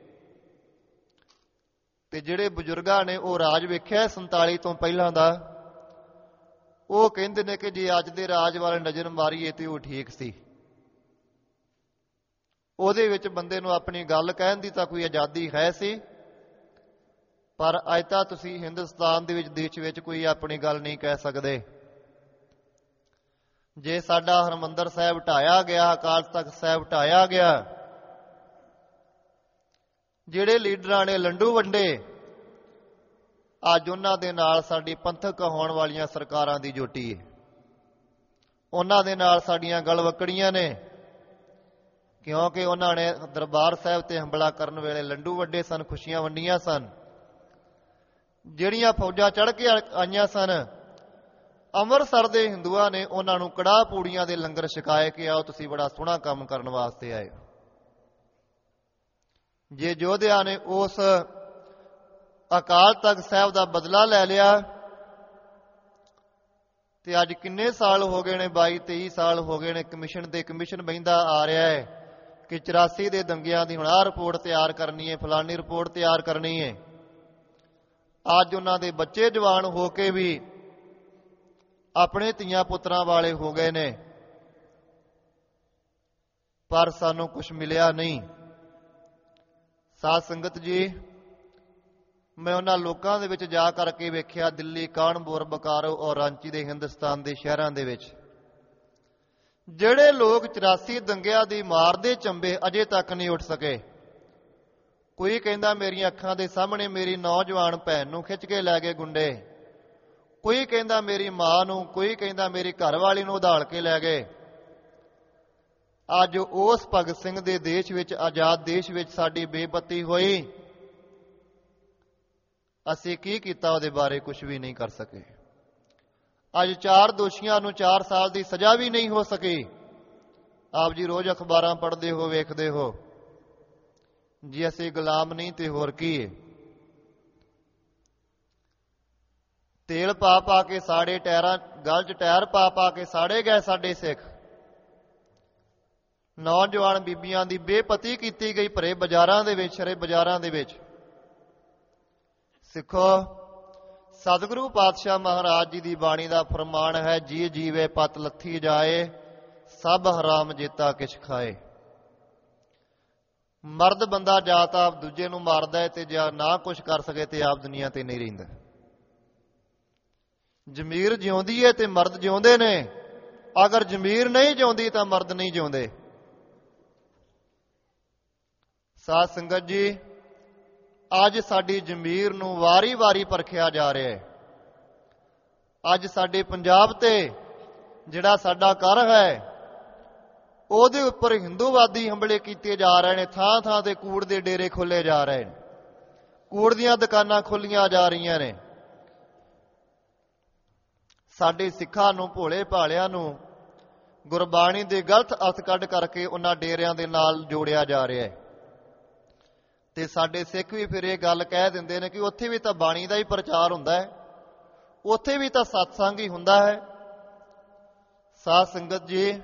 ਤੇ ਜਿਹੜੇ ਬਜ਼ੁਰਗਾਂ ਨੇ ਉਹ ਰਾਜ ਵੇਖਿਆ 47 ਤੋਂ ਪਹਿਲਾਂ ਦਾ, ਉਹ ਕਹਿੰਦੇ ਨੇ ਕਿ ਜੇ ਅੱਜ ਦੇ ਰਾਜ ਵੱਲ ਨਜ਼ਰ ਮਾਰੀਏ ਤੇ ਉਹ ਠੀਕ ਸੀ। ਉਹਦੇ ਵਿੱਚ ਬੰਦੇ ਨੂੰ ਆਪਣੀ ਗੱਲ ਕਹਿਣ ਦੀ ਤਾਂ ਕੋਈ ਆਜ਼ਾਦੀ ਹੈ ਸੀ, ਪਰ ਅੱਜ ਤਾਂ ਤੁਸੀਂ ਹਿੰਦੁਸਤਾਨ ਦੇ ਵਿੱਚ, ਦੇਸ਼ ਵਿੱਚ ਕੋਈ ਆਪਣੀ ਗੱਲ ਨਹੀਂ ਕਹਿ ਸਕਦੇ। ਜੇ ਸਾਡਾ ਹਰਿਮੰਦਰ ਸਾਹਿਬ ਢਾਇਆ ਗਿਆ, ਅਕਾਲ ਤਖਤ ਸਾਹਿਬ ਢਾਇਆ ਗਿਆ, ਜਿਹੜੇ ਲੀਡਰਾਂ ਨੇ ਲੰਡੂ ਵੰਡੇ, ਅੱਜ ਉਹਨਾਂ ਦੇ ਨਾਲ ਸਾਡੀ ਪੰਥਕ ਹੋਣ ਵਾਲੀਆਂ ਸਰਕਾਰਾਂ ਦੀ ਜੋਟੀ ਹੈ। ਉਹਨਾਂ ਦੇ ਨਾਲ ਸਾਡੀਆਂ ਗਲਵੱਕੜੀਆਂ ਨੇ, ਕਿਉਂਕਿ ਉਹਨਾਂ ਨੇ ਦਰਬਾਰ ਸਾਹਿਬ ਤੇ ਹਮਲਾ ਕਰਨ ਵੇਲੇ ਲੰਡੂ ਵੱਡੇ ਸਨ, ਖੁਸ਼ੀਆਂ ਵੰਡੀਆਂ ਸਨ। ਜਿਹੜੀਆਂ ਫੌਜਾਂ ਚੜ੍ਹ ਕੇ ਆਈਆਂ ਸਨ, ਅੰਮ੍ਰਿਤਸਰ ਦੇ ਹਿੰਦੂਆਂ ਨੇ ਉਹਨਾਂ ਨੂੰ ਕੜਾਹ ਪੂੜੀਆਂ ਦੇ ਲੰਗਰ ਛਕਾਏ ਕਿ ਆਓ ਤੁਸੀਂ ਬੜਾ ਸੋਹਣਾ ਕੰਮ ਕਰਨ ਵਾਸਤੇ ਆਏ। ਜੇ ਯੋਧਿਆਂ ਨੇ ਉਸ ਅਕਾਲ ਤਖਤ ਸਾਹਿਬ ਦਾ ਬਦਲਾ ਲੈ ਲਿਆ, ਤੇ ਅੱਜ ਕਿੰਨੇ ਸਾਲ ਹੋ ਗਏ ਨੇ, 22-23 ਸਾਲ ਹੋ ਗਏ ਨੇ, ਕਮਿਸ਼ਨ ਤੇ ਕਮਿਸ਼ਨ ਬਹਿੰਦਾ ਆ ਰਿਹਾ ਹੈ ਕਿ 84 ਦੇ ਦੰਗਿਆਂ ਦੀ ਹੁਣ ਆਹ ਰਿਪੋਰਟ ਤਿਆਰ ਕਰਨੀ ਹੈ, ਫਲਾਨੀ ਰਿਪੋਰਟ ਤਿਆਰ ਕਰਨੀ ਹੈ। ਅੱਜ ਉਹਨਾਂ ਦੇ ਬੱਚੇ ਜਵਾਨ ਹੋ ਕੇ ਵੀ ਆਪਣੇ ਧੀਆਂ ਪੁੱਤਰਾਂ ਵਾਲੇ ਹੋ ਗਏ ਨੇ, ਪਰ ਸਾਨੂੰ ਕੁਝ ਮਿਲਿਆ ਨਹੀਂ। ਸਾਧ ਸੰਗਤ ਜੀ, ਮੈਂ ਉਹਨਾਂ ਲੋਕਾਂ ਦੇ ਵਿੱਚ ਜਾ ਕਰਕੇ ਵੇਖਿਆ, ਦਿੱਲੀ, ਕਾਨਪੁਰ, ਬੋਕਾਰੋ ਔਰ ਰਾਂਚੀ ਦੇ ਹਿੰਦੁਸਤਾਨ ਦੇ ਸ਼ਹਿਰਾਂ ਦੇ ਵਿੱਚ, ਜਿਹੜੇ ਲੋਕ 84 ਦੰਗਿਆਂ ਦੀ ਮਾਰ ਦੇ ਚੰਬੇ ਅਜੇ ਤੱਕ ਨਹੀਂ ਉੱਠ ਸਕੇ। ਕੋਈ ਕਹਿੰਦਾ ਮੇਰੀਆਂ ਅੱਖਾਂ ਦੇ ਸਾਹਮਣੇ ਮੇਰੀ ਨੌਜਵਾਨ ਭੈਣ ਨੂੰ ਖਿੱਚ ਕੇ ਲੈ ਗਏ ਗੁੰਡੇ, ਕੋਈ ਕਹਿੰਦਾ ਮੇਰੀ ਮਾਂ ਨੂੰ, ਕੋਈ ਕਹਿੰਦਾ ਮੇਰੀ ਘਰਵਾਲੀ ਨੂੰ ਉਧਾਲ ਕੇ ਲੈ ਗਏ। ਅੱਜ ਉਸ ਭਗਤ ਸਿੰਘ ਦੇ ਦੇਸ਼ ਵਿੱਚ, ਆਜ਼ਾਦ ਦੇਸ਼ ਵਿੱਚ ਸਾਡੀ ਬੇਪਤੀ ਹੋਈ, ਅਸੀਂ ਕੀ ਕੀਤਾ ਉਹਦੇ ਬਾਰੇ ਕੁਝ ਵੀ ਨਹੀਂ ਕਰ ਸਕੇ। ਅੱਜ 4 ਦੋਸ਼ੀਆਂ ਨੂੰ 4 ਸਾਲ ਦੀ ਸਜ਼ਾ ਵੀ ਨਹੀਂ ਹੋ ਸਕੀ। ਆਪ ਜੀ ਰੋਜ਼ ਅਖਬਾਰਾਂ ਪੜ੍ਹਦੇ ਹੋ, ਵੇਖਦੇ ਹੋ। ਜੀ ਅਸੀਂ ਗੁਲਾਮ ਨਹੀਂ ਤੇ ਹੋਰ ਕੀ ਹੈ। ਤੇਲ ਪਾ ਪਾ ਕੇ ਸਾੜੇ ਟਾਇਰਾਂ, ਗਲ 'ਚ ਟਾਇਰ ਪਾ ਪਾ ਕੇ ਸਾੜੇ ਗਏ ਸਾਡੇ ਸਿੱਖ। ਨੌਜਵਾਨ ਬੀਬੀਆਂ ਦੀ ਬੇਪਤੀ ਕੀਤੀ ਗਈ ਭਰੇ ਬਾਜ਼ਾਰਾਂ ਦੇ ਵਿੱਚ, ਸ਼ਰੇ ਬਾਜ਼ਾਰਾਂ ਦੇ ਵਿੱਚ। ਸਿੱਖੋ, ਸਤਿਗੁਰੂ ਪਾਤਸ਼ਾਹ ਮਹਾਰਾਜ ਜੀ ਦੀ ਬਾਣੀ ਦਾ ਫਰਮਾਨ ਹੈ, ਜੀ ਜੀਵੇ ਪਤ ਲੱਥੀ ਜਾਏ, ਸਭ ਹਰਾਮ ਜੇਤਾ ਕਿਛ ਖਾਏ। ਮਰਦ ਬੰਦਾ ਜਾਂ ਤਾਂ ਆਪ ਦੂਜੇ ਨੂੰ ਮਾਰਦਾ ਹੈ ਤੇ ਜਾਂ ਨਾ ਕੁਛ ਕਰ ਸਕੇ ਤੇ ਆਪ ਦੁਨੀਆ ਤੇ ਨਹੀਂ ਰਹਿੰਦਾ। ਜ਼ਮੀਰ ਜਿਉਂਦੀ ਹੈ ਤੇ ਮਰਦ ਜਿਉਂਦੇ ਨੇ। ਅਗਰ ਜ਼ਮੀਰ ਨਹੀਂ ਜਿਉਂਦੀ ਤਾਂ ਮਰਦ ਨਹੀਂ ਜਿਉਂਦੇ। ਸਾਧ ਸੰਗਤ ਜੀ, ਅੱਜ ਸਾਡੀ ਜ਼ਮੀਰ ਨੂੰ ਵਾਰੀ-ਵਾਰੀ ਪਰਖਿਆ ਜਾ ਰਿਹਾ ਹੈ। ਅੱਜ ਸਾਡੇ ਪੰਜਾਬ ਤੇ ਜਿਹੜਾ ਸਾਡਾ ਕਰ ਹੈ, ਉਹਦੇ ਉੱਪਰ ਹਿੰਦੂਵਾਦੀ ਹਮਲੇ ਕੀਤੇ ਜਾ ਰਹੇ ਨੇ। ਥਾਂ ਥਾਂ ਤੇ ਕੂੜ ਦੇ ਡੇਰੇ ਖੋਲੇ ਜਾ ਰਹੇ ਨੇ, ਕੂੜ ਦੀਆਂ ਦੁਕਾਨਾਂ ਖੋਲੀਆਂ ਜਾ ਰਹੀਆਂ ਨੇ। ਸਾਡੇ ਸਿੱਖਾਂ ਨੂੰ, ਭੋਲੇ ਭਾਲਿਆਂ ਨੂੰ ਗੁਰਬਾਣੀ ਦੇ ਗਲਤ ਅਰਥ ਕੱਢ ਕਰਕੇ ਉਹਨਾਂ ਡੇਰਿਆਂ ਦੇ ਨਾਲ ਜੋੜਿਆ ਜਾ ਰਿਹਾ ਹੈ। ਤੇ ਸਾਡੇ ਸਿੱਖ ਵੀ ਫਿਰ ਇਹ ਗੱਲ ਕਹਿ ਦਿੰਦੇ ਨੇ ਕਿ ਉੱਥੇ ਵੀ ਤਾਂ ਬਾਣੀ ਦਾ ਹੀ ਪ੍ਰਚਾਰ ਹੁੰਦਾ ਹੈ, ਉੱਥੇ ਵੀ ਤਾਂ ਸਤਸੰਗ ਹੀ ਹੁੰਦਾ ਹੈ। ਸਾਧ ਸੰਗਤ ਜੀ,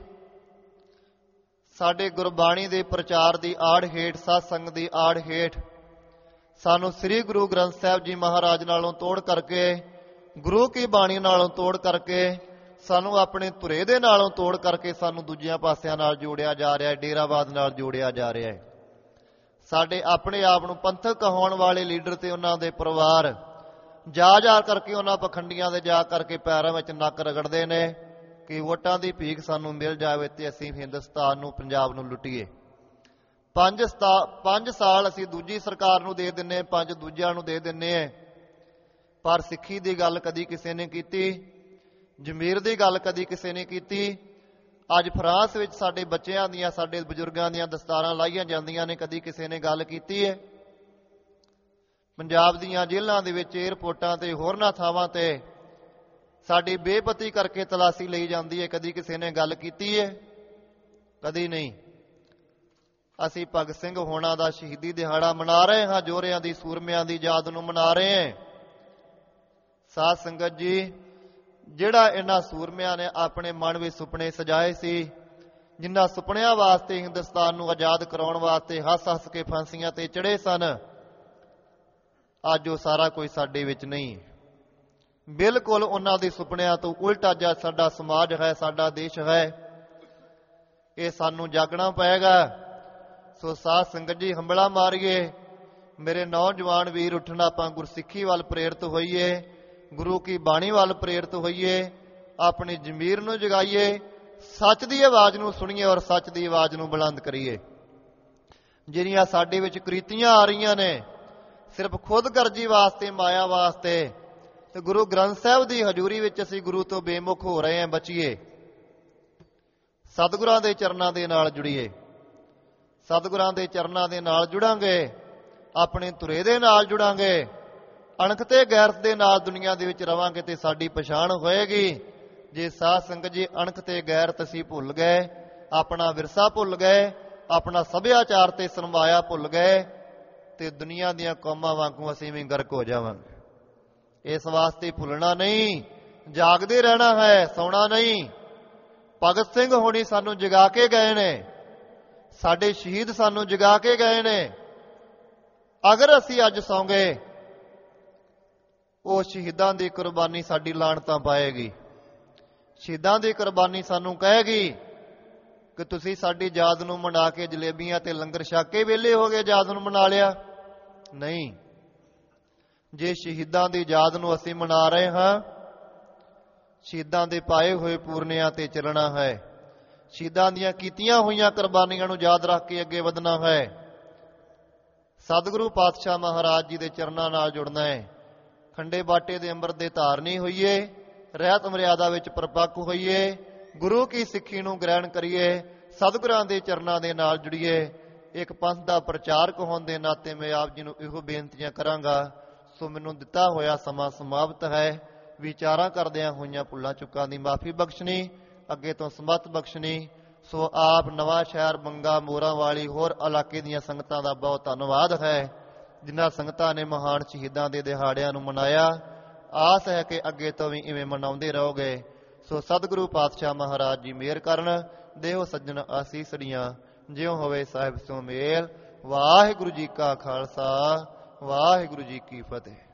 ਸਾਡੇ ਗੁਰਬਾਣੀ ਦੇ ਪ੍ਰਚਾਰ ਦੀ ਆੜ ਹੇਠ, ਸਤਸੰਗ ਦੀ ਆੜ ਹੇਠ ਸਾਨੂੰ ਸ੍ਰੀ ਗੁਰੂ ਗ੍ਰੰਥ ਸਾਹਿਬ ਜੀ ਮਹਾਰਾਜ ਨਾਲੋਂ ਤੋੜ ਕਰਕੇ, ਗੁਰੂ ਕੀ ਬਾਣੀ ਨਾਲੋਂ ਤੋੜ ਕਰਕੇ, ਸਾਨੂੰ ਆਪਣੇ ਧੁਰੇ ਦੇ ਨਾਲੋਂ ਤੋੜ ਕਰਕੇ ਸਾਨੂੰ ਦੂਜਿਆਂ ਪਾਸਿਆਂ ਨਾਲ ਜੋੜਿਆ ਜਾ ਰਿਹਾ ਹੈ, ਡੇਰਾਵਾਦ ਨਾਲ ਜੋੜਿਆ ਜਾ ਰਿਹਾ ਹੈ। ਸਾਡੇ ਆਪਣੇ ਆਪ ਨੂੰ ਪੰਥਕ ਕਹਾਉਣ ਵਾਲੇ ਲੀਡਰ ਤੇ ਉਹਨਾਂ ਦੇ ਪਰਿਵਾਰ ਜਾ ਕਰਕੇ, ਉਹਨਾਂ ਪਖੰਡੀਆਂ ਦੇ ਜਾ ਕਰਕੇ ਪੈਰਾਂ ਵਿੱਚ ਨੱਕ ਰਗੜਦੇ ਨੇ ਕਿ ਵੋਟਾਂ ਦੀ ਭੀਖ ਸਾਨੂੰ ਮਿਲ ਜਾਵੇ ਤੇ ਅਸੀਂ ਹਿੰਦੁਸਤਾਨ ਨੂੰ, ਪੰਜਾਬ ਨੂੰ ਲੁੱਟੀਏ। 5 ਸਾਲ ਅਸੀਂ ਦੂਜੀ ਸਰਕਾਰ ਨੂੰ ਦੇ ਦਿੰਨੇ, 5 ਦੂਜਿਆਂ ਨੂੰ ਦੇ ਦਿੰਨੇ ਆ। ਪਰ ਸਿੱਖੀ ਦੀ ਗੱਲ ਕਦੀ ਕਿਸੇ ਨੇ ਕੀਤੀ, ਜ਼ਮੀਰ ਦੀ ਗੱਲ ਕਦੀ ਕਿਸੇ ਨੇ ਕੀਤੀ। ਅੱਜ ਫਰਾਂਸ ਵਿੱਚ ਸਾਡੇ ਬੱਚਿਆਂ ਦੀਆਂ, ਸਾਡੇ ਬਜ਼ੁਰਗਾਂ ਦੀਆਂ ਦਸਤਾਰਾਂ ਲਾਈਆਂ ਜਾਂਦੀਆਂ ਨੇ, ਕਦੀ ਕਿਸੇ ਨੇ ਗੱਲ ਕੀਤੀ ਹੈ? ਪੰਜਾਬ ਦੀਆਂ ਜੇਲ੍ਹਾਂ ਦੇ ਵਿੱਚ, ਏਅਰਪੋਰਟਾਂ ਤੇ ਹੋਰਨਾਂ ਥਾਵਾਂ ਤੇ ਸਾਡੀ ਬੇਪਤੀ ਕਰਕੇ ਤਲਾਸ਼ੀ ਲਈ ਜਾਂਦੀ ਹੈ, ਕਦੀ ਕਿਸੇ ਨੇ ਗੱਲ ਕੀਤੀ ਹੈ? ਕਦੀ ਨਹੀਂ। ਅਸੀਂ ਭਗਤ ਸਿੰਘ ਹੋਣਾ ਦਾ ਸ਼ਹੀਦੀ ਦਿਹਾੜਾ ਮਨਾ ਰਹੇ ਹਾਂ, ਜੋਰਿਆਂ ਦੀ, ਸੂਰਮਿਆਂ ਦੀ ਯਾਦ ਨੂੰ ਮਨਾ ਰਹੇ ਹਾਂ। ਸਾਧ ਸੰਗਤ ਜੀ, ਜਿਹੜਾ ਇਹਨਾਂ ਸੂਰਮਿਆਂ ਨੇ ਆਪਣੇ ਮਨ ਵਿੱਚ ਸੁਪਨੇ ਸਜਾਏ ਸੀ, ਜਿਨ੍ਹਾਂ ਸੁਪਨਿਆਂ ਵਾਸਤੇ ਹਿੰਦੁਸਤਾਨ ਨੂੰ ਆਜ਼ਾਦ ਕਰਾਉਣ ਵਾਸਤੇ ਹੱਸ-ਹੱਸ ਕੇ ਫਾਂਸੀਆਂ ਤੇ ਚੜੇ ਸਨ, ਅੱਜ ਉਹ ਸਾਰਾ ਕੁਝ ਸਾਡੇ ਵਿੱਚ ਨਹੀਂ। ਬਿਲਕੁਲ ਉਹਨਾਂ ਦੇ ਸੁਪਨਿਆਂ ਤੋਂ ਉਲਟਾ ਅੱਜ ਸਾਡਾ ਸਮਾਜ ਹੈ, ਸਾਡਾ ਦੇਸ਼ ਹੈ। ਇਹ ਸਾਨੂੰ ਜਾਗਣਾ ਪਏਗਾ। ਸੋ ਸਾਧ ਸੰਗਤ ਜੀ, ਹੰਬਲਾ ਮਾਰੀਏ। ਮੇਰੇ ਨੌਜਵਾਨ ਵੀਰ, ਉੱਠਣਾ, ਆਪਾਂ ਗੁਰਸਿੱਖੀ ਵੱਲ ਪ੍ਰੇਰਿਤ ਹੋਈਏ, ਗੁਰੂ ਕੀ ਬਾਣੀ ਵੱਲ ਪ੍ਰੇਰਿਤ ਹੋਈਏ, ਆਪਣੀ ਜ਼ਮੀਰ ਨੂੰ ਜਗਾਈਏ, ਸੱਚ ਦੀ ਆਵਾਜ਼ ਨੂੰ ਸੁਣੀਏ ਔਰ ਸੱਚ ਦੀ ਆਵਾਜ਼ ਨੂੰ ਬੁਲੰਦ ਕਰੀਏ। ਜਿਹੜੀਆਂ ਸਾਡੇ ਵਿੱਚ ਕ੍ਰਿਤੀਆਂ ਆ ਰਹੀਆਂ ਨੇ ਸਿਰਫ ਖੁਦਗਰਜੀ ਵਾਸਤੇ, ਮਾਇਆ ਵਾਸਤੇ, ਤੇ ਗੁਰੂ ਗ੍ਰੰਥ ਸਾਹਿਬ ਦੀ ਹਜ਼ੂਰੀ ਵਿੱਚ ਅਸੀਂ ਗੁਰੂ ਤੋਂ ਬੇਮੁਖ ਹੋ ਰਹੇ ਹਾਂ। ਬਚੀਏ, ਸਤਿਗੁਰਾਂ ਦੇ ਚਰਨਾਂ ਦੇ ਨਾਲ ਜੁੜੀਏ। ਸਤਿਗੁਰਾਂ ਦੇ ਚਰਨਾਂ ਦੇ ਨਾਲ ਜੁੜਾਂਗੇ, ਆਪਣੇ ਧੁਰੇ ਦੇ ਨਾਲ ਜੁੜਾਂਗੇ, ਅਣਖ ਤੇ ਗੈਰਤ ਦੇ ਨਾਲ ਦੁਨੀਆ ਦੇ ਵਿੱਚ ਰਵਾਂਗੇ ਤੇ ਸਾਡੀ ਪਛਾਣ ਹੋਏਗੀ। ਜੇ ਸਾਧ ਸੰਗਤ ਜੀ ਅਣਖ ਤੇ ਗੈਰਤ ਅਸੀਂ ਭੁੱਲ ਗਏ, ਆਪਣਾ ਵਿਰਸਾ ਭੁੱਲ ਗਏ, ਆਪਣਾ ਸੱਭਿਆਚਾਰ ਤੇ ਸਰਮਾਇਆ ਭੁੱਲ ਗਏ, ਤੇ ਦੁਨੀਆ ਦੀਆਂ ਕੌਮਾਂ ਵਾਂਗੂ ਅਸੀਂ ਵੀ ਗਰਕ ਹੋ ਜਾਵਾਂਗੇ। ਇਸ ਵਾਸਤੇ ਭੁੱਲਣਾ ਨਹੀਂ, ਜਾਗਦੇ ਰਹਿਣਾ ਹੈ, ਸੌਣਾ ਨਹੀਂ। ਭਗਤ ਸਿੰਘ ਹੋਣੀ ਸਾਨੂੰ ਜਗਾ ਕੇ ਗਏ ਨੇ, ਸਾਡੇ ਸ਼ਹੀਦ ਸਾਨੂੰ ਜਗਾ ਕੇ ਗਏ ਨੇ। ਅਗਰ ਅਸੀਂ ਅੱਜ ਸੌਂ ਗਏ, ਉਹ ਸ਼ਹੀਦਾਂ ਦੀ ਕੁਰਬਾਨੀ ਸਾਡੀ ਲਾਹਣਤਾਂ ਪਾਏਗੀ। ਸ਼ਹੀਦਾਂ ਦੀ ਕੁਰਬਾਨੀ ਸਾਨੂੰ ਕਹੇਗੀ ਕਿ ਤੁਸੀਂ ਸਾਡੀ ਯਾਦ ਨੂੰ ਮਨਾ ਕੇ ਜਲੇਬੀਆਂ ਤੇ ਲੰਗਰ ਛਕ ਕੇ ਵਿਹਲੇ ਹੋ ਗਏ, ਯਾਦ ਨੂੰ ਮਨਾ ਲਿਆ? ਨਹੀਂ। ਜੇ ਸ਼ਹੀਦਾਂ ਦੀ ਯਾਦ ਨੂੰ ਅਸੀਂ ਮਨਾ ਰਹੇ ਹਾਂ, ਸ਼ਹੀਦਾਂ ਦੇ ਪਾਏ ਹੋਏ ਪੂਰਨਿਆਂ ਤੇ ਚੱਲਣਾ ਹੈ, ਸ਼ਹੀਦਾਂ ਦੀਆਂ ਕੀਤੀਆਂ ਹੋਈਆਂ ਕੁਰਬਾਨੀਆਂ ਨੂੰ ਯਾਦ ਰੱਖ ਕੇ ਅੱਗੇ ਵਧਣਾ ਹੈ। ਸਤਿਗੁਰੂ ਪਾਤਸ਼ਾਹ ਮਹਾਰਾਜ ਜੀ ਦੇ ਚਰਨਾਂ ਨਾਲ ਜੁੜਨਾ ਹੈ। ਖੰਡੇ ਬਾਟੇ ਦੇ ਅੰਮ੍ਰਿਤ ਦੇ ਧਾਰਨੀ ਹੋਈਏ, ਰਹਿਤ ਮਰਿਆਦਾ ਵਿੱਚ ਪਰਪੱਕ ਹੋਈਏ, ਗੁਰੂ ਕੀ ਸਿੱਖੀ ਨੂੰ ਗ੍ਰਹਿਣ ਕਰੀਏ, ਸਤਿਗੁਰਾਂ ਦੇ ਚਰਨਾਂ ਦੇ ਨਾਲ ਜੁੜੀਏ। ਇੱਕ ਪੰਥ ਦਾ ਪ੍ਰਚਾਰਕ ਹੋਣ ਦੇ ਨਾਤੇ ਮੈਂ ਆਪ ਜੀ ਨੂੰ ਇਹੋ ਬੇਨਤੀਆਂ ਕਰਾਂਗਾ। ਸੋ ਮੈਨੂੰ ਦਿੱਤਾ ਹੋਇਆ ਸਮਾਂ ਸਮਾਪਤ ਹੈ। ਵਿਚਾਰਾਂ ਕਰਦਿਆਂ ਹੋਈਆਂ ਭੁੱਲਾਂ ਚੁੱਕਾਂ ਦੀ ਮਾਫੀ ਬਖਸ਼ਣੀ, ਅੱਗੇ ਤੋਂ ਸਮਤ ਬਖਸ਼ਣੀ। ਸੋ ਆਪ ਨਵਾਂ ਸ਼ਹਿਰ, ਬੰਗਾ, ਮੋਰਾਂ ਵਾਲੀ ਹੋਰ ਇਲਾਕੇ ਦੀਆਂ ਸੰਗਤਾਂ ਦਾ ਬਹੁਤ ਧੰਨਵਾਦ ਹੈ ਜਿਨ੍ਹਾਂ ਸੰਗਤਾਂ ਨੇ ਮਹਾਨ ਸ਼ਹੀਦਾਂ ਦੇ ਦਿਹਾੜਿਆਂ ਨੂੰ ਮਨਾਇਆ। ਆਸ ਹੈ ਕਿ ਅੱਗੇ ਤੋਂ ਵੀ ਇਵੇਂ ਮਨਾਉਂਦੇ ਰਹੋਗੇ। ਸੋ ਸਤਿਗੁਰੂ ਪਾਤਸ਼ਾਹ ਮਹਾਰਾਜ ਜੀ ਮਿਹਰ ਕਰਨ। ਦੇਹੋ ਸੱਜਣ ਆਸੀਸੜੀਆਂ, ਜਿਉ ਹੋਵੇ ਸਾਹਿਬ ਸੋ ਮੇਲ। ਵਾਹਿਗੁਰੂ ਜੀ ਕਾ ਖਾਲਸਾ, ਵਾਹਿਗੁਰੂ ਜੀ ਕੀ ਫਤਿਹ।